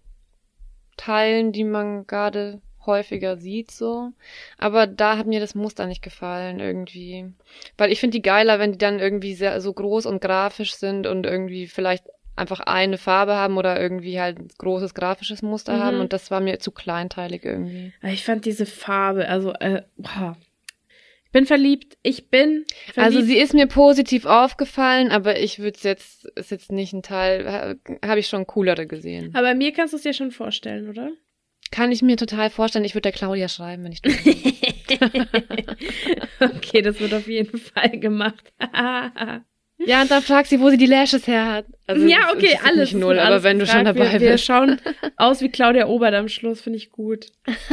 Teilen, die man gerade häufiger sieht, so. Aber da hat mir das Muster nicht gefallen, irgendwie. Weil ich finde die geiler, wenn die dann irgendwie sehr, so groß und grafisch sind und irgendwie vielleicht einfach eine Farbe haben oder irgendwie halt ein großes grafisches Muster Mhm. haben. Und das war mir zu kleinteilig irgendwie. Ich fand diese Farbe, also, äh, wow. Ich bin verliebt. Ich bin verliebt. Also sie ist mir positiv aufgefallen, aber ich würde es jetzt, ist jetzt nicht ein Teil, ha- habe ich schon coolere gesehen. Aber mir kannst du es dir schon vorstellen, oder? Kann ich mir total vorstellen. Ich würde der Claudia schreiben, wenn ich das Okay, das wird auf jeden Fall gemacht. Ja, und dann fragt sie, wo sie die Lashes her hat. Also, ja, es okay, interessiert alles. mich null, ist aber alles wenn du schon gefragt. dabei wir, wir bist. schauen aus wie Claudia Obert am Schluss, finde ich gut.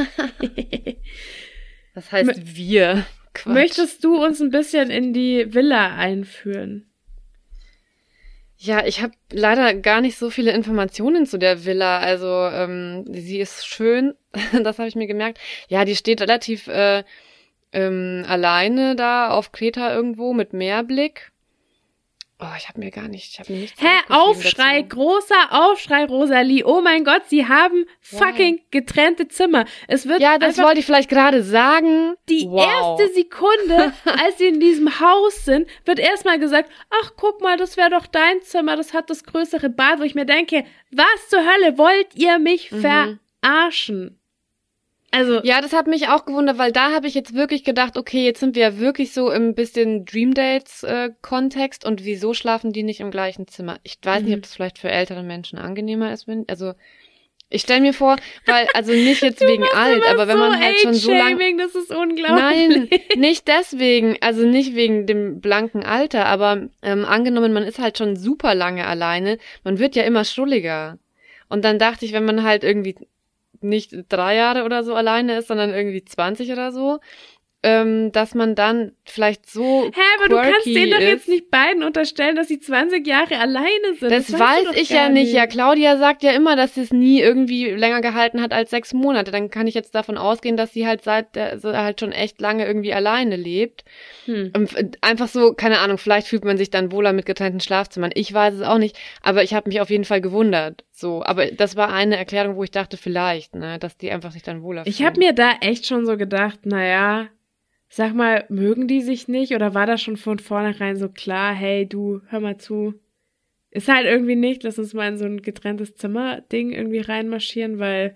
Das heißt wir. Quatsch. Möchtest du uns ein bisschen in die Villa einführen? Ja, ich habe leider gar nicht so viele Informationen zu der Villa. Also ähm, sie ist schön, das habe ich mir gemerkt. Ja, die steht relativ äh, ähm, alleine da auf Kreta irgendwo mit Meerblick. Oh, ich habe mir gar nicht, ich habe mir nichts Hä, Aufschrei, dazu. großer Aufschrei, Rosalie. Oh mein Gott, sie haben fucking getrennte Zimmer. Es wird Ja, das wollte ich vielleicht gerade sagen. Die wow. erste Sekunde, als sie in diesem Haus sind, wird erstmal gesagt, ach, guck mal, das wäre doch dein Zimmer, das hat das größere Bad, wo ich mir denke, was zur Hölle, wollt ihr mich Mhm. verarschen? Also, Ja, das hat mich auch gewundert, weil da habe ich jetzt wirklich gedacht, okay, jetzt sind wir ja wirklich so im bisschen Dream Dates äh, Kontext und wieso schlafen die nicht im gleichen Zimmer? Ich weiß nicht, Mhm. ob das vielleicht für ältere Menschen angenehmer ist, wenn, also ich stelle mir vor, weil also nicht jetzt wegen alt, aber wenn so man halt schon so lange Age-Shaming, das ist unglaublich. Nein, nicht deswegen, also nicht wegen dem blanken Alter, aber ähm, angenommen, man ist halt schon super lange alleine, man wird ja immer schrulliger. Und dann dachte ich, wenn man halt irgendwie nicht drei Jahre oder so alleine ist, sondern irgendwie zwanzig oder so, ähm, dass man dann vielleicht so Hä, aber du kannst quirky denen doch ist. jetzt nicht beiden unterstellen, dass sie zwanzig Jahre alleine sind. Das, weißt weiß du doch ich gar ja nicht. Ja, Claudia sagt ja immer, dass sie es nie irgendwie länger gehalten hat als sechs Monate. Dann kann ich jetzt davon ausgehen, dass sie halt seit der, so halt schon echt lange irgendwie alleine lebt. Hm. Und einfach so, keine Ahnung, vielleicht fühlt man sich dann wohler mit getrennten Schlafzimmern. Ich weiß es auch nicht, aber ich habe mich auf jeden Fall gewundert. So, aber das war eine Erklärung, wo ich dachte, vielleicht, ne, dass die einfach sich dann wohler fühlen. Ich habe mir da echt schon so gedacht, naja, sag mal, mögen die sich nicht? Oder war das schon von vornherein so klar, hey, du, hör mal zu. Ist halt irgendwie nicht, lass uns mal in so ein getrenntes Zimmer-Ding irgendwie reinmarschieren, weil,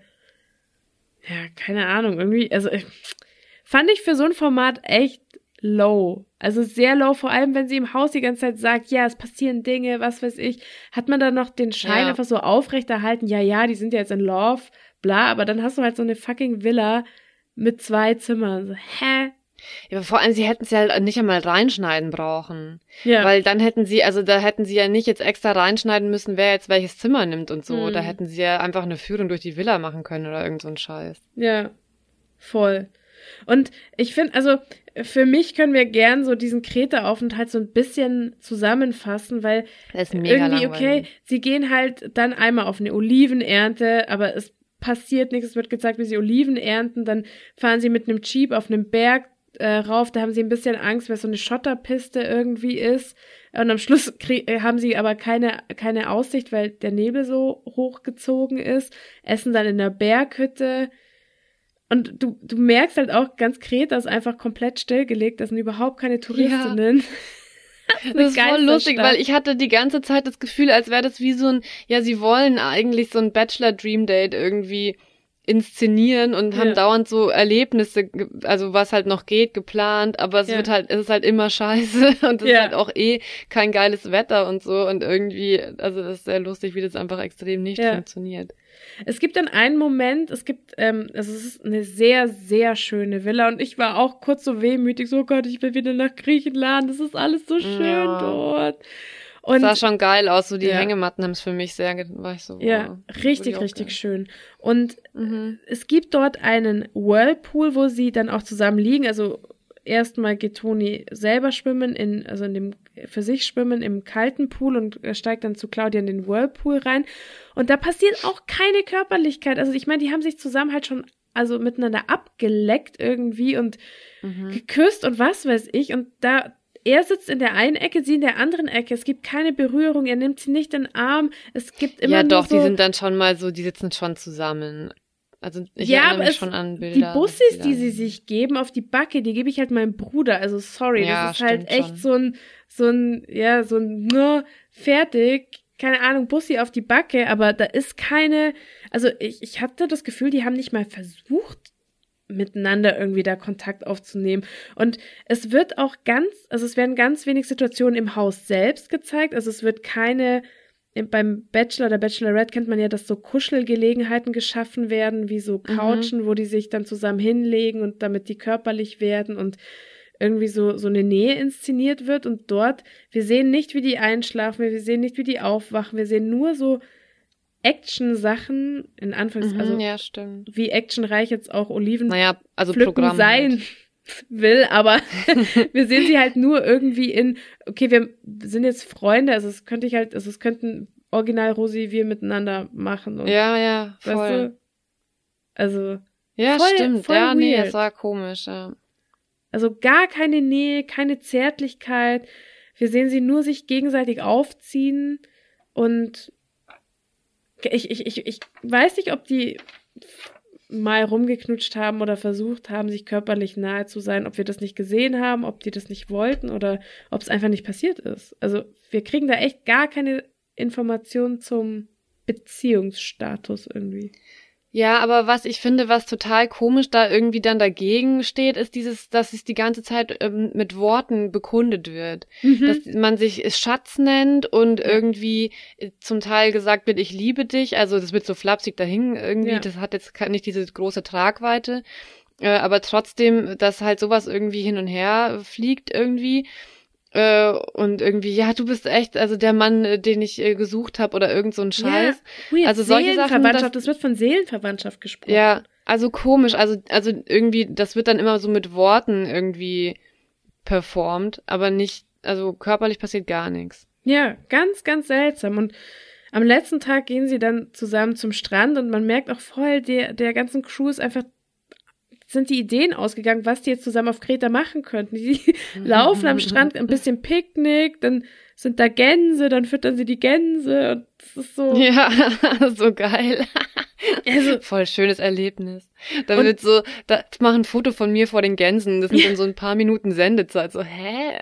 ja, keine Ahnung, irgendwie, also ich, fand ich für so ein Format echt low. Also sehr low, vor allem, wenn sie im Haus die ganze Zeit sagt, ja, es passieren Dinge, was weiß ich, hat man dann noch den Schein Ja. einfach so aufrechterhalten, ja, ja, die sind ja jetzt in Love, bla, aber dann hast du halt so eine fucking Villa mit zwei Zimmern. So, hä? Ja, aber vor allem, sie hätten es ja halt nicht einmal reinschneiden brauchen. Ja. Weil dann hätten sie, also da hätten sie ja nicht jetzt extra reinschneiden müssen, wer jetzt welches Zimmer nimmt und so. Hm. Da hätten sie ja einfach eine Führung durch die Villa machen können oder irgend so ein Scheiß. Ja, voll. Und ich finde, also für mich können wir gern so diesen Kreta-Aufenthalt so ein bisschen zusammenfassen, weil Das ist mega irgendwie, langweilig. okay, sie gehen halt dann einmal auf eine Olivenernte, aber es passiert nichts, es wird gezeigt, wie sie Oliven ernten, dann fahren sie mit einem Jeep auf einem Berg äh, rauf, da haben sie ein bisschen Angst, weil es so eine Schotterpiste irgendwie ist und am Schluss krie- äh, haben sie aber keine, keine Aussicht, weil der Nebel so hochgezogen ist, essen dann in der Berghütte. Und du, du merkst halt auch, ganz Kreta ist einfach komplett stillgelegt, da sind überhaupt keine Touristinnen. Das ist voll lustig, Geisterstadt. weil ich hatte die ganze Zeit das Gefühl, als wäre das wie so ein, ja, sie wollen eigentlich so ein Bachelor-Dream-Date irgendwie inszenieren und haben Ja. dauernd so Erlebnisse, ge- also was halt noch geht, geplant, aber es Ja. wird halt, es ist halt immer scheiße und es Ja. ist halt auch eh kein geiles Wetter und so und irgendwie, also das ist sehr lustig, wie das einfach extrem nicht Ja. funktioniert. Es gibt dann einen Moment, es gibt, ähm, also es ist eine sehr, sehr schöne Villa und ich war auch kurz so wehmütig, so oh Gott, ich will wieder nach Griechenland, das ist alles so schön Ja. dort. Und Und sah schon geil aus, so die Ja. Hängematten haben es für mich sehr, ge- war ich so, ja, wow, das richtig, würde ich auch richtig gerne. schön. Und Mhm. es gibt dort einen Whirlpool, wo sie dann auch zusammen liegen. Also erstmal geht Toni selber schwimmen, in, also in dem, für sich schwimmen im kalten Pool und er steigt dann zu Claudia in den Whirlpool rein. Und da passiert auch keine Körperlichkeit. Also ich meine, die haben sich zusammen halt schon, also miteinander abgeleckt irgendwie und Mhm. geküsst und was weiß ich. Und da, er sitzt in der einen Ecke, sie in der anderen Ecke. Es gibt keine Berührung, er nimmt sie nicht in den Arm. Es gibt immer Ja, nur doch, so, die sind dann schon mal so, die sitzen schon zusammen. Also ich Ja, erinnere aber mich es- schon an die Bilder. Bussis, was die da- sie sich geben auf die Backe, die gebe ich halt meinem Bruder. Also sorry, Ja, das ist halt stimmt echt schon. so ein, so ein, ja, so ein, nur fertig, keine Ahnung, Bussi auf die Backe, aber da ist keine, also ich, ich hatte das Gefühl, die haben nicht mal versucht, miteinander irgendwie da Kontakt aufzunehmen. Und es wird auch ganz, also es werden ganz wenig Situationen im Haus selbst gezeigt, also es wird keine, beim Bachelor oder Bachelorette kennt man ja, dass so Kuschelgelegenheiten geschaffen werden, wie so Couchen, wo die sich dann zusammen hinlegen und damit die körperlich werden und irgendwie so, so eine Nähe inszeniert wird. Und dort, wir sehen nicht, wie die einschlafen, wir sehen nicht, wie die aufwachen, wir sehen nur so Action-Sachen, in Anführungs-, Mhm, also ja, stimmt. wie actionreich jetzt auch Oliven Naja, also pflücken Programm. sein Halt. will, aber wir sehen sie halt nur irgendwie in, okay, wir sind jetzt Freunde, also es könnte ich halt, also es könnten original Rosi wir miteinander machen. Und, Ja, ja, voll. weißt du? Also, ja, voll- stimmt. voll ja, nee, weird. es war komisch, ja. also gar keine Nähe, keine Zärtlichkeit. wir sehen sie nur sich gegenseitig aufziehen und ich, ich, ich, ich weiß nicht, ob die mal rumgeknutscht haben oder versucht haben, sich körperlich nahe zu sein, ob wir das nicht gesehen haben, ob die das nicht wollten oder ob es einfach nicht passiert ist. Also wir kriegen da echt gar keine Informationen zum Beziehungsstatus irgendwie. Ja, aber was ich finde, was total komisch da irgendwie dann dagegen steht, ist dieses, dass es die ganze Zeit ähm, mit Worten bekundet wird. Mhm. Dass man sich Schatz nennt und ja. irgendwie zum Teil gesagt wird, ich liebe dich. Also das wird so flapsig dahin irgendwie. Ja. Das hat jetzt nicht diese große Tragweite. Äh, aber trotzdem, dass halt sowas irgendwie hin und her fliegt irgendwie. Und irgendwie, ja, du bist echt, also der Mann, den ich äh, gesucht habe oder irgend so ein Scheiß. Ja, also solche Sachen. Das, das wird von Seelenverwandtschaft gesprochen. Ja, also komisch, also also irgendwie, das wird dann immer so mit Worten irgendwie performt, aber nicht, also körperlich passiert gar nichts. Ja, ganz, ganz seltsam. Und am letzten Tag gehen sie dann zusammen zum Strand und man merkt auch voll, der, der ganzen Crew ist einfach sind die Ideen ausgegangen, was die jetzt zusammen auf Kreta machen könnten. Die laufen am Strand, ein bisschen Picknick, dann sind da Gänse, dann füttern sie die Gänse und das ist so... Ja, so geil. Also, voll schönes Erlebnis. Da wird so, da mach ein Foto von mir vor den Gänsen, das sind dann so ein paar Minuten Sendezeit, so, hä?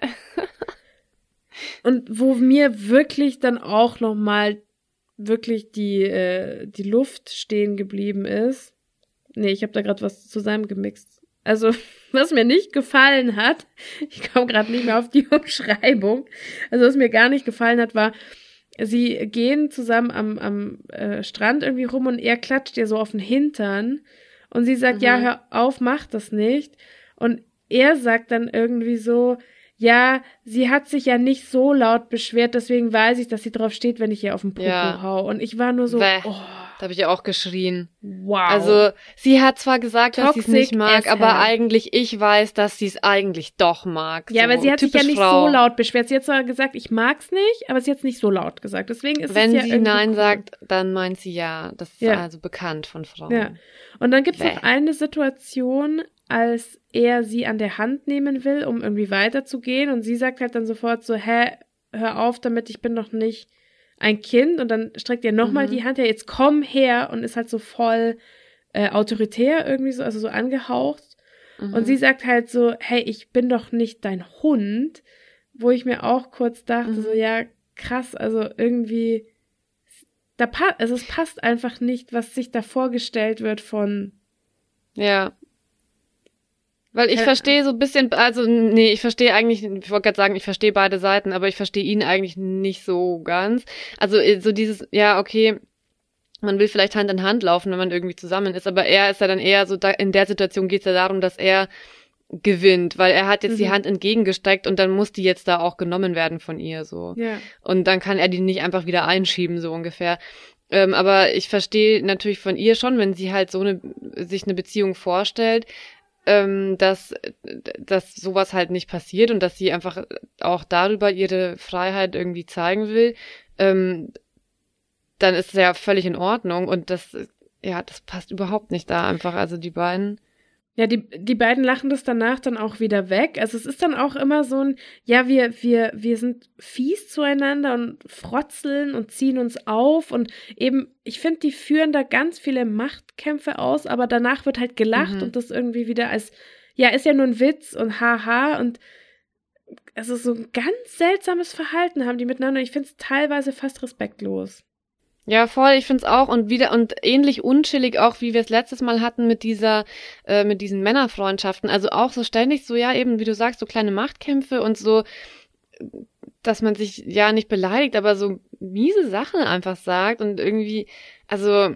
Und wo mir wirklich dann auch nochmal wirklich die, äh, die Luft stehen geblieben ist, nee, ich habe da gerade was zusammengemixt. Also, was mir nicht gefallen hat, ich komme gerade nicht mehr auf die Umschreibung, also was mir gar nicht gefallen hat, war, sie gehen zusammen am, am äh, Strand irgendwie rum und er klatscht ihr so auf den Hintern und sie sagt, mhm. ja, hör auf, mach das nicht. Und er sagt dann irgendwie so, ja, sie hat sich ja nicht so laut beschwert, deswegen weiß ich, dass sie drauf steht, wenn ich ihr auf den Popo ja. hau. Und ich war nur so, Bäh. oh. Da habe ich ja auch geschrien. Wow. Also sie hat zwar gesagt, Toxic dass sie es nicht mag, aber eigentlich ich weiß, dass sie es eigentlich doch mag. Ja, so, aber sie hat sich ja nicht Frau. so laut beschwert. Sie hat zwar gesagt, ich mag's nicht, aber sie hat es nicht so laut gesagt. Deswegen ist Wenn es ja sie irgendwie Nein cool. sagt, dann meint sie ja. Das ist ja. also bekannt von Frauen. Ja. Und dann gibt's Bäh. noch eine Situation, als er sie an der Hand nehmen will, um irgendwie weiterzugehen. Und sie sagt halt dann sofort so, hä, hör auf damit, ich bin noch nicht ein Kind. Und dann streckt er nochmal Mhm. die Hand, ja, jetzt komm her. Und ist halt so voll äh, autoritär irgendwie so, also so angehaucht. Mhm. Und sie sagt halt so, hey, ich bin doch nicht dein Hund. Wo ich mir auch kurz dachte, Mhm. so, ja, krass, also irgendwie, da pa- also es passt einfach nicht, was sich da vorgestellt wird von... Ja. Weil ich verstehe so ein bisschen, also nee, ich verstehe eigentlich, ich wollte gerade sagen, ich verstehe beide Seiten, aber ich verstehe ihn eigentlich nicht so ganz. Also so dieses, ja, okay, man will vielleicht Hand in Hand laufen, wenn man irgendwie zusammen ist, aber er ist ja dann eher so, da, in der Situation geht es ja darum, dass er gewinnt, weil er hat jetzt mhm. die Hand entgegengestreckt und dann muss die jetzt da auch genommen werden von ihr, so. Ja. Und dann kann er die nicht einfach wieder einschieben, so ungefähr. Ähm, aber ich verstehe natürlich von ihr schon, wenn sie halt so eine, sich eine Beziehung vorstellt, ähm, dass, dass sowas halt nicht passiert und dass sie einfach auch darüber ihre Freiheit irgendwie zeigen will, ähm, dann ist es ja völlig in Ordnung und das, ja, das passt überhaupt nicht da einfach, also die beiden. Ja, die, die beiden lachen das danach dann auch wieder weg. Also es ist dann auch immer so ein, ja, wir, wir, wir sind fies zueinander und frotzeln und ziehen uns auf und eben, ich finde, die führen da ganz viele Machtkämpfe aus, aber danach wird halt gelacht Mhm. und das irgendwie wieder als, ja, ist ja nur ein Witz und haha und also so ein ganz seltsames Verhalten haben die miteinander. Ich finde es teilweise fast respektlos. Ja, voll, ich find's auch und wieder und ähnlich unchillig auch, wie wir es letztes Mal hatten mit dieser, äh, mit diesen Männerfreundschaften. Also auch so ständig so, ja, eben, wie du sagst, so kleine Machtkämpfe und so, dass man sich ja nicht beleidigt, aber so miese Sachen einfach sagt und irgendwie, also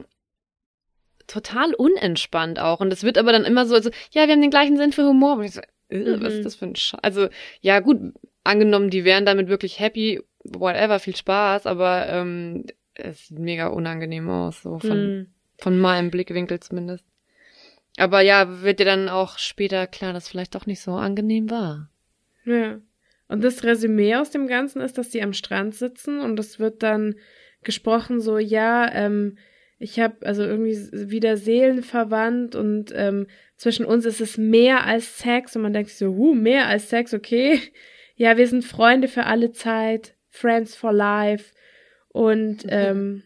total unentspannt auch. Und es wird aber dann immer so, also, ja, wir haben den gleichen Sinn für Humor. Und ich so, äh, Mhm. was ist das für ein Sch Also, ja, gut, angenommen, die wären damit wirklich happy, whatever, viel Spaß, aber ähm, es sieht mega unangenehm aus, so von, Hm. von meinem Blickwinkel zumindest. Aber ja, wird dir dann auch später klar, dass vielleicht doch nicht so angenehm war. Ja. Und das Resümee aus dem Ganzen ist, dass sie am Strand sitzen und es wird dann gesprochen so, ja, ähm, ich habe also irgendwie wieder seelenverwandt und ähm, zwischen uns ist es mehr als Sex und man denkt sich so, huh, mehr als Sex, okay. ja, wir sind Freunde für alle Zeit, Friends for Life. Und mhm. ähm,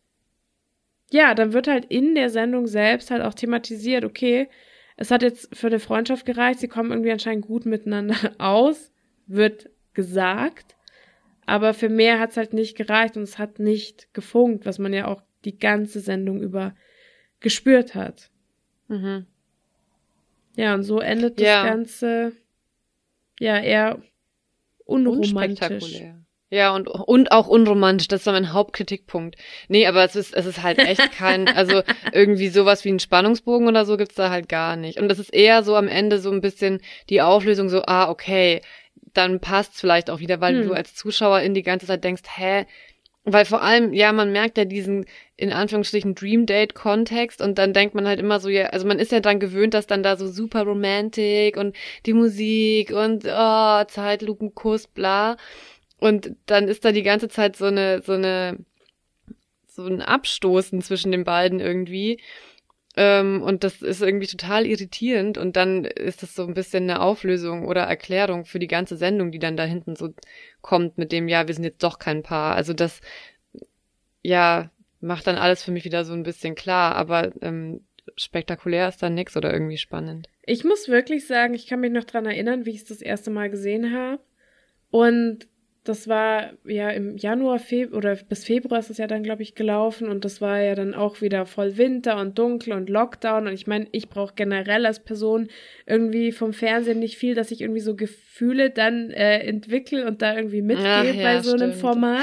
ja, dann wird halt in der Sendung selbst halt auch thematisiert, okay, es hat jetzt für eine Freundschaft gereicht, sie kommen irgendwie anscheinend gut miteinander aus, wird gesagt, aber für mehr hat es halt nicht gereicht und es hat nicht gefunkt, was man ja auch die ganze Sendung über gespürt hat. Mhm. Ja, und so endet das ja. Ganze ja eher unromantisch. Unspektakulär. Ja, und, und auch unromantisch, das war mein Hauptkritikpunkt. Nee, aber es ist, es ist halt echt kein, also irgendwie sowas wie ein Spannungsbogen oder so gibt's da halt gar nicht. Und das ist eher so am Ende so ein bisschen die Auflösung so, ah, okay, dann passt's vielleicht auch wieder, weil hm. du als Zuschauerin die ganze Zeit denkst, hä, weil vor allem, ja, man merkt ja diesen, in Anführungsstrichen, Dream Date-Kontext und dann denkt man halt immer so, ja, also man ist ja dran gewöhnt, dass dann da so super Romantik und die Musik und, oh, Zeitlupenkuss, bla. Und dann ist da die ganze Zeit so eine, so eine, so ein Abstoßen zwischen den beiden irgendwie. Ähm, und das ist irgendwie total irritierend. Und dann ist das so ein bisschen eine Auflösung oder Erklärung für die ganze Sendung, die dann da hinten so kommt mit dem, ja, wir sind jetzt doch kein Paar. Also das, ja, macht dann alles für mich wieder so ein bisschen klar. Aber ähm, spektakulär ist da nix oder irgendwie spannend. Ich muss wirklich sagen, ich kann mich noch dran erinnern, wie ich es das erste Mal gesehen habe. Und das war ja im Januar, Februar oder bis Februar ist es ja dann, glaube ich, gelaufen und das war ja dann auch wieder voll Winter und dunkel und Lockdown und ich meine, ich brauche generell als Person irgendwie vom Fernsehen nicht viel, dass ich irgendwie so Gefühle dann äh, entwickle und da irgendwie mitgehe ja, bei so stimmt. einem Format.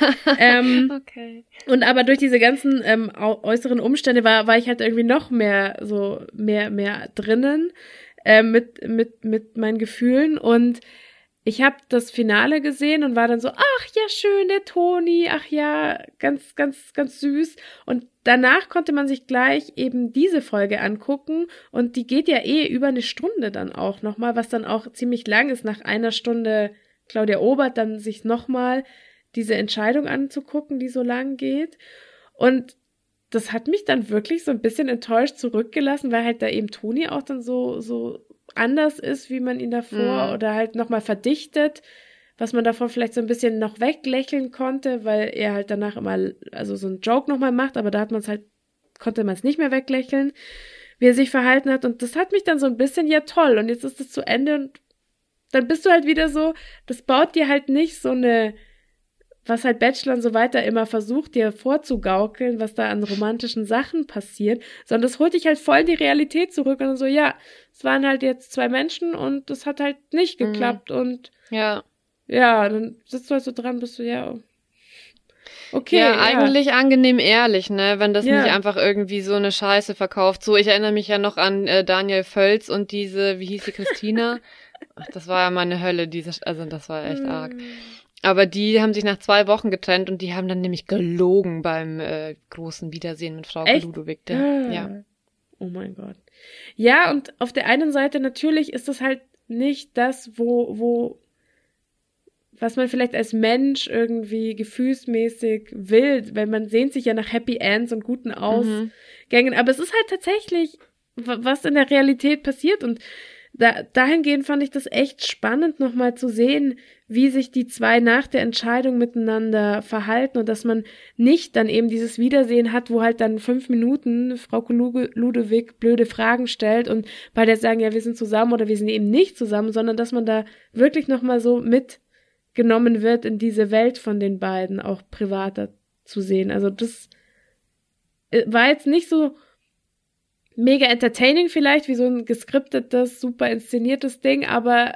ähm, okay. Und aber durch diese ganzen ähm, äußeren Umstände war, war ich halt irgendwie noch mehr so, mehr, mehr drinnen äh, mit, mit, mit meinen Gefühlen und ich habe das Finale gesehen und war dann so, ach ja, schön, der Toni, ach ja, ganz, ganz, ganz süß. Und danach konnte man sich gleich eben diese Folge angucken und die geht ja eh über eine Stunde dann auch nochmal, was dann auch ziemlich lang ist, nach einer Stunde Claudia Obert dann sich nochmal diese Entscheidung anzugucken, die so lang geht. Und das hat mich dann wirklich so ein bisschen enttäuscht zurückgelassen, weil halt da eben Toni auch dann so, so anders ist, wie man ihn davor mhm. oder halt nochmal verdichtet, was man davor vielleicht so ein bisschen noch weglächeln konnte, weil er halt danach immer, also so einen Joke nochmal macht, aber da hat man es halt, konnte man es nicht mehr weglächeln, wie er sich verhalten hat und das hat mich dann so ein bisschen, ja toll und jetzt ist es zu Ende und dann bist du halt wieder so, das baut dir halt nicht so eine, was halt Bachelor und so weiter immer versucht, dir vorzugaukeln, was da an romantischen Sachen passiert, sondern das holt dich halt voll in die Realität zurück und dann so, ja, es waren halt jetzt zwei Menschen und das hat halt nicht geklappt mhm. und ja, ja, dann sitzt du halt so dran, bist du, ja, okay. Ja, ja, eigentlich angenehm ehrlich, ne, wenn das ja. nicht einfach irgendwie so eine Scheiße verkauft. So, ich erinnere mich ja noch an äh, Daniel Völz und diese, wie hieß sie, Christina? Ach, das war ja meine Hölle, diese, also das war echt arg. Aber die haben sich nach zwei Wochen getrennt und die haben dann nämlich gelogen beim äh, großen Wiedersehen mit Frau Ludowig. Der, ah. Ja. Oh mein Gott. Ja, und auf der einen Seite natürlich ist das halt nicht das, wo, wo, was man vielleicht als Mensch irgendwie gefühlsmäßig will, weil man sehnt sich ja nach Happy Ends und guten Ausgängen. Mhm. Aber es ist halt tatsächlich, was in der Realität passiert und Da, dahingehend fand ich das echt spannend, nochmal zu sehen, wie sich die zwei nach der Entscheidung miteinander verhalten und dass man nicht dann eben dieses Wiedersehen hat, wo halt dann fünf Minuten Frau Ludowig blöde Fragen stellt und beide sagen, ja, wir sind zusammen oder wir sind eben nicht zusammen, sondern dass man da wirklich nochmal so mitgenommen wird in diese Welt von den beiden, auch privater zu sehen. Also das war jetzt nicht so mega entertaining vielleicht, wie so ein geskriptetes, super inszeniertes Ding, aber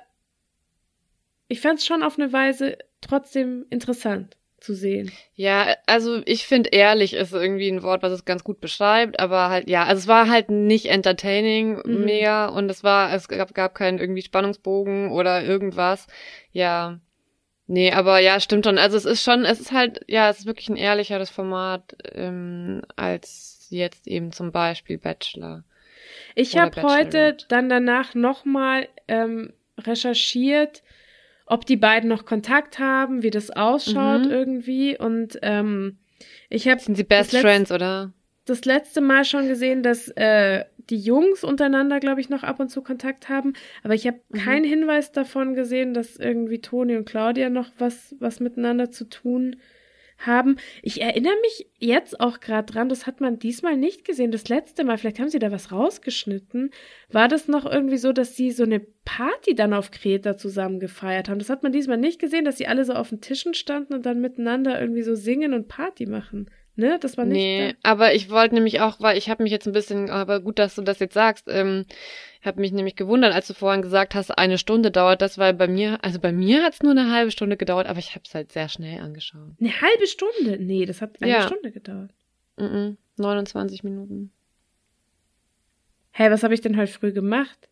ich fand es schon auf eine Weise trotzdem interessant zu sehen. Ja, also ich finde ehrlich ist irgendwie ein Wort, was es ganz gut beschreibt, aber halt, ja, also es war halt nicht entertaining mhm. mega und es war, es gab, gab keinen irgendwie Spannungsbogen oder irgendwas, ja. Nee, aber ja, stimmt schon. Also es ist schon, es ist halt, ja, es ist wirklich ein ehrlicheres Format ähm, als jetzt eben zum Beispiel Bachelor. Ich habe heute dann danach nochmal ähm, recherchiert, ob die beiden noch Kontakt haben, wie das ausschaut mhm. irgendwie. Und ähm, ich habe sind sie Best Friends, oder? Das letzte Mal schon gesehen, dass äh, die Jungs untereinander, glaube ich, noch ab und zu Kontakt haben. Aber ich habe mhm. keinen Hinweis davon gesehen, dass irgendwie Toni und Claudia noch was, was miteinander zu tun haben. Ich erinnere mich jetzt auch gerade dran, das hat man diesmal nicht gesehen. Das letzte Mal, vielleicht haben sie da was rausgeschnitten, war das noch irgendwie so, dass sie so eine Party dann auf Kreta zusammen gefeiert haben. Das hat man diesmal nicht gesehen, dass sie alle so auf den Tischen standen und dann miteinander irgendwie so singen und Party machen. Ne, das war nicht Nee, da. aber ich wollte nämlich auch, weil ich habe mich jetzt ein bisschen, aber gut, dass du das jetzt sagst, ähm, habe mich nämlich gewundert, als du vorhin gesagt hast, eine Stunde dauert das, weil bei mir, also bei mir hat es nur eine halbe Stunde gedauert, aber ich habe es halt sehr schnell angeschaut. Eine halbe Stunde? Nee, das hat eine ja. Stunde gedauert. Mm-mm, neunundzwanzig Minuten. Hä, hey, was habe ich denn heute früh gemacht?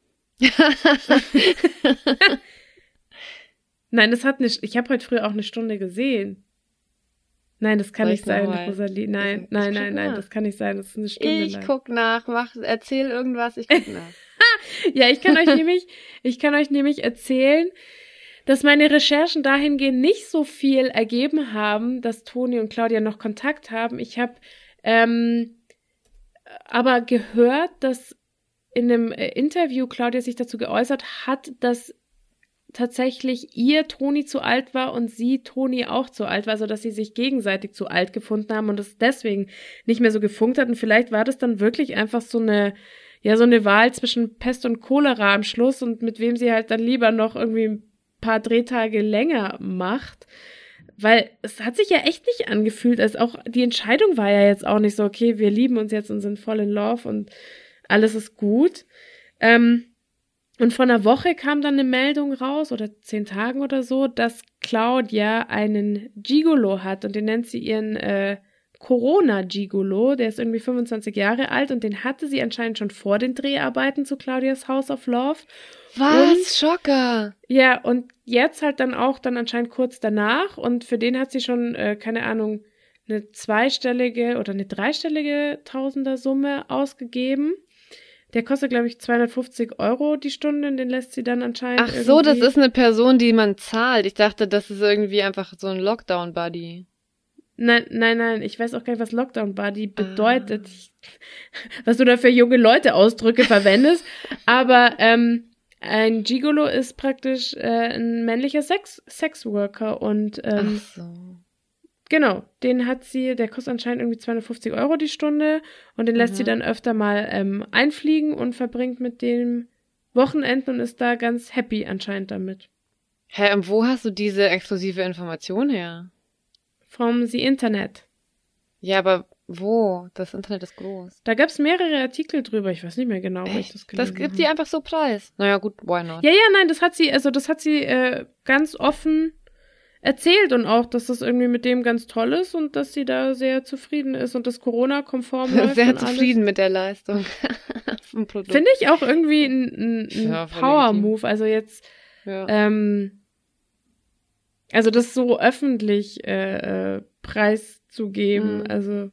Nein, das hat nicht, ich habe heute früh auch eine Stunde gesehen. Nein, das kann Soll nicht sein, mal? Rosalie. Nein, Ich nein, nein, nein, nach. das kann nicht sein. Das ist eine Stunde Ich lang. guck nach, mach, erzähl irgendwas, ich guck nach. Ja, ich kann euch nämlich, ich kann euch nämlich erzählen, dass meine Recherchen dahingehend nicht so viel ergeben haben, dass Toni und Claudia noch Kontakt haben. Ich habe ähm, aber gehört, dass in einem Interview Claudia sich dazu geäußert hat, dass tatsächlich ihr Toni zu alt war und sie Toni auch zu alt war, also dass sie sich gegenseitig zu alt gefunden haben und es deswegen nicht mehr so gefunkt hat. Und vielleicht war das dann wirklich einfach so eine, ja, so eine Wahl zwischen Pest und Cholera am Schluss und mit wem sie halt dann lieber noch irgendwie ein paar Drehtage länger macht. Weil es hat sich ja echt nicht angefühlt, als auch die Entscheidung war ja jetzt auch nicht so, okay, wir lieben uns jetzt und sind voll in Love und alles ist gut. Ähm, Und vor einer Woche kam dann eine Meldung raus, oder zehn Tagen oder so, dass Claudia einen Gigolo hat und den nennt sie ihren äh, Corona-Gigolo. Der ist irgendwie fünfundzwanzig Jahre alt und den hatte sie anscheinend schon vor den Dreharbeiten zu Claudias House of Love. Was? Und, Schocker! Ja, und jetzt halt dann auch dann anscheinend kurz danach und für den hat sie schon, äh, keine Ahnung, eine zweistellige oder eine dreistellige Tausender-Summe ausgegeben. Der kostet, glaube ich, zweihundertfünfzig Euro die Stunde und den lässt sie dann anscheinend Ach so, irgendwie... das ist eine Person, die man zahlt. Ich dachte, das ist irgendwie einfach so ein Lockdown-Buddy. Nein, nein, nein, ich weiß auch gar nicht, was Lockdown-Buddy bedeutet. Ah. Was du da für junge Leute Ausdrücke verwendest. Aber ähm, ein Gigolo ist praktisch äh, ein männlicher Sex Sexworker und ähm, Ach so. Genau, den hat sie, der kostet anscheinend irgendwie zweihundertfünfzig Euro die Stunde und den lässt Mhm. sie dann öfter mal ähm, einfliegen und verbringt mit dem Wochenenden und ist da ganz happy anscheinend damit. Hä, und wo hast du diese exklusive Information her? Vom The Internet. Ja, aber wo? Das Internet ist groß. Da gab's mehrere Artikel drüber, ich weiß nicht mehr genau, wo ich Echt? das Das gelesen gibt habe. die einfach so preis. Naja, gut, why not? Ja, ja, nein, das hat sie, also das hat sie äh, ganz offen erzählt und auch, dass das irgendwie mit dem ganz toll ist und dass sie da sehr zufrieden ist und das Corona-konform läuft. Sehr und zufrieden alles. mit der Leistung vom Produkt. Finde ich auch irgendwie ein, ein, ein Ja, voll Power-Move. Also jetzt, ja. ähm, also das so öffentlich äh, äh, preiszugeben, Mhm. also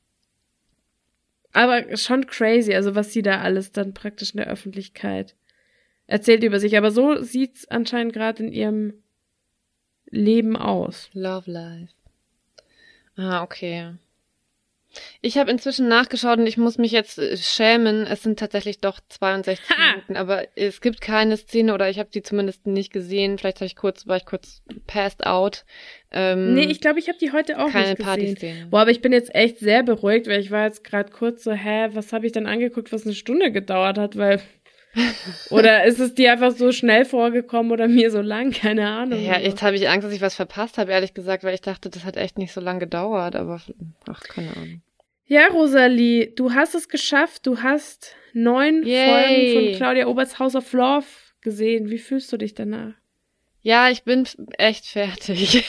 aber schon crazy, also was sie da alles dann praktisch in der Öffentlichkeit erzählt über sich. Aber so sieht's anscheinend gerade in ihrem Leben aus. Love Life. Ah, okay. Ich habe inzwischen nachgeschaut und ich muss mich jetzt äh, schämen. Es sind tatsächlich doch zweiundsechzig Ha! Minuten, aber es gibt keine Szene oder ich habe die zumindest nicht gesehen. Vielleicht habe ich kurz, war ich kurz passed out. Ähm, Nee, ich glaube, ich habe die heute auch keine nicht gesehen. Partyszene. Boah, aber ich bin jetzt echt sehr beruhigt, weil ich war jetzt gerade kurz so, hä, was habe ich denn angeguckt, was eine Stunde gedauert hat, weil oder ist es dir einfach so schnell vorgekommen oder mir so lang, keine Ahnung. Ja, jetzt habe ich Angst, dass ich was verpasst habe, ehrlich gesagt, weil ich dachte, das hat echt nicht so lange gedauert, aber ach, keine Ahnung. Ja, Rosalie, du hast es geschafft. Du hast neun Yay. Folgen von Claudia Oberts House of Love gesehen. Wie fühlst du dich danach? Ja, ich bin f- echt fertig.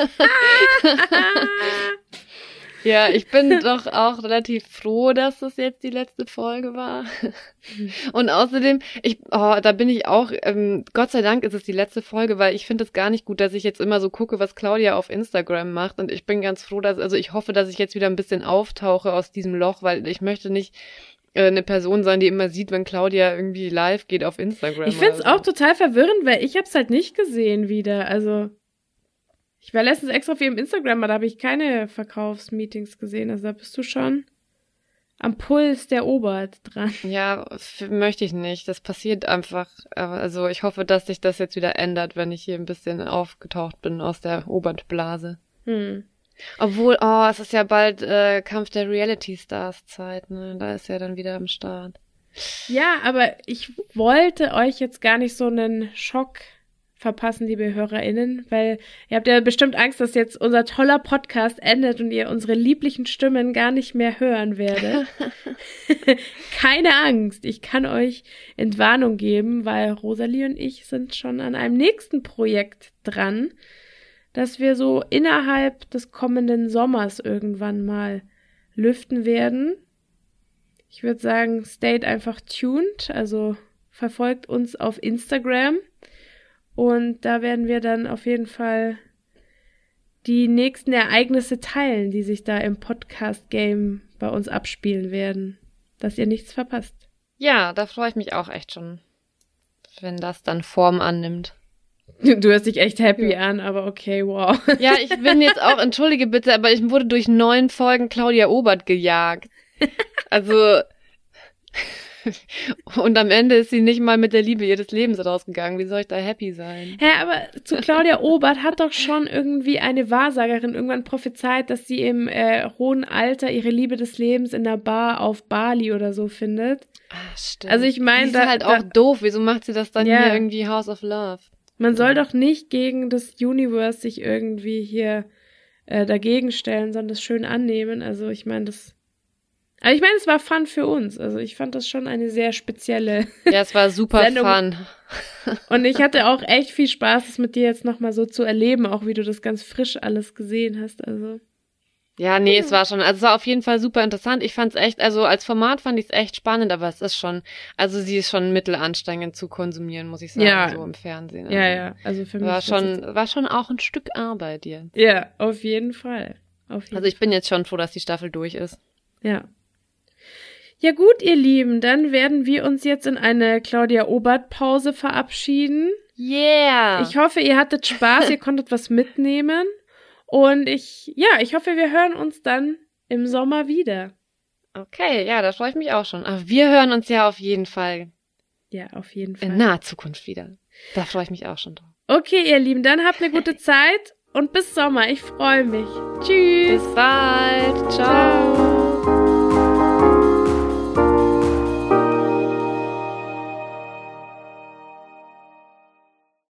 Ja, ich bin doch auch relativ froh, dass das jetzt die letzte Folge war. Und außerdem, ich, oh, da bin ich auch, ähm, Gott sei Dank ist es die letzte Folge, weil ich finde es gar nicht gut, dass ich jetzt immer so gucke, was Claudia auf Instagram macht. Und ich bin ganz froh, dass, also ich hoffe, dass ich jetzt wieder ein bisschen auftauche aus diesem Loch, weil ich möchte nicht äh, eine Person sein, die immer sieht, wenn Claudia irgendwie live geht auf Instagram. Ich find's oder so. auch total verwirrend, weil ich hab's halt nicht gesehen wieder. Also ich war letztens extra auf ihrem Instagram, aber da habe ich keine Verkaufsmeetings gesehen. Also da bist du schon am Puls der Obert dran. Ja, f- möchte ich nicht. Das passiert einfach. Aber also ich hoffe, dass sich das jetzt wieder ändert, wenn ich hier ein bisschen aufgetaucht bin aus der Obertblase. Hm. Obwohl, oh, es ist ja bald äh, Kampf der Reality-Stars-Zeit, ne? Da ist er dann wieder am Start. Ja, aber ich wollte euch jetzt gar nicht so einen Schock verpassen, liebe HörerInnen, weil ihr habt ja bestimmt Angst, dass jetzt unser toller Podcast endet und ihr unsere lieblichen Stimmen gar nicht mehr hören werdet. Keine Angst, ich kann euch Entwarnung geben, weil Rosalie und ich sind schon an einem nächsten Projekt dran, das wir so innerhalb des kommenden Sommers irgendwann mal lüften werden. Ich würde sagen, stayt einfach tuned, also verfolgt uns auf Instagram. Und da werden wir dann auf jeden Fall die nächsten Ereignisse teilen, die sich da im Podcast-Game bei uns abspielen werden, dass ihr nichts verpasst. Ja, da freue ich mich auch echt schon, wenn das dann Form annimmt. Du hörst dich echt happy Ja. an, aber okay, wow. Ja, ich bin jetzt auch, entschuldige bitte, aber ich wurde durch neun Folgen Claudia Obert gejagt. Also, und am Ende ist sie nicht mal mit der Liebe ihres Lebens rausgegangen. Wie soll ich da happy sein? Hä, aber zu Claudia Obert hat doch schon irgendwie eine Wahrsagerin irgendwann prophezeit, dass sie im äh, hohen Alter ihre Liebe des Lebens in der Bar auf Bali oder so findet. Ah, stimmt. Also ich meine, die ist da, halt da, auch doof. Wieso macht sie das dann Ja. hier irgendwie House of Love? man soll doch nicht gegen das Universe sich irgendwie hier äh, dagegen stellen, sondern das schön annehmen. Also ich meine, das Aber ich meine, es war Fun für uns. Also ich fand das schon eine sehr spezielle Ja, es war super Sendung. fun. Und ich hatte auch echt viel Spaß, das mit dir jetzt nochmal so zu erleben, auch wie du das ganz frisch alles gesehen hast. Also Ja, nee, es war schon, also es war auf jeden Fall super interessant. Ich fand's echt, also als Format fand ich es echt spannend, aber es ist schon, also sie ist schon mittelanstrengend zu konsumieren, muss ich sagen, Ja. so im Fernsehen. Also ja, ja, also für mich War ist das schon, war schon auch ein Stück Arbeit jetzt. jetzt, ja, auf jeden Fall. Auf jeden Also ich bin jetzt schon froh, dass die Staffel durch ist. Ja. Ja gut, ihr Lieben, dann werden wir uns jetzt in eine Claudia Obert-Pause verabschieden. Yeah! Ich hoffe, ihr hattet Spaß, ihr konntet was mitnehmen. Und ich, ja, ich hoffe, wir hören uns dann im Sommer wieder. Okay, ja, da freue ich mich auch schon. Aber wir hören uns ja auf jeden Fall Ja, auf jeden Fall. in naher Zukunft wieder. Da freue ich mich auch schon drauf. Okay, ihr Lieben, dann habt eine gute Zeit und bis Sommer. Ich freue mich. Tschüss. Bis bald. Ciao. Ciao.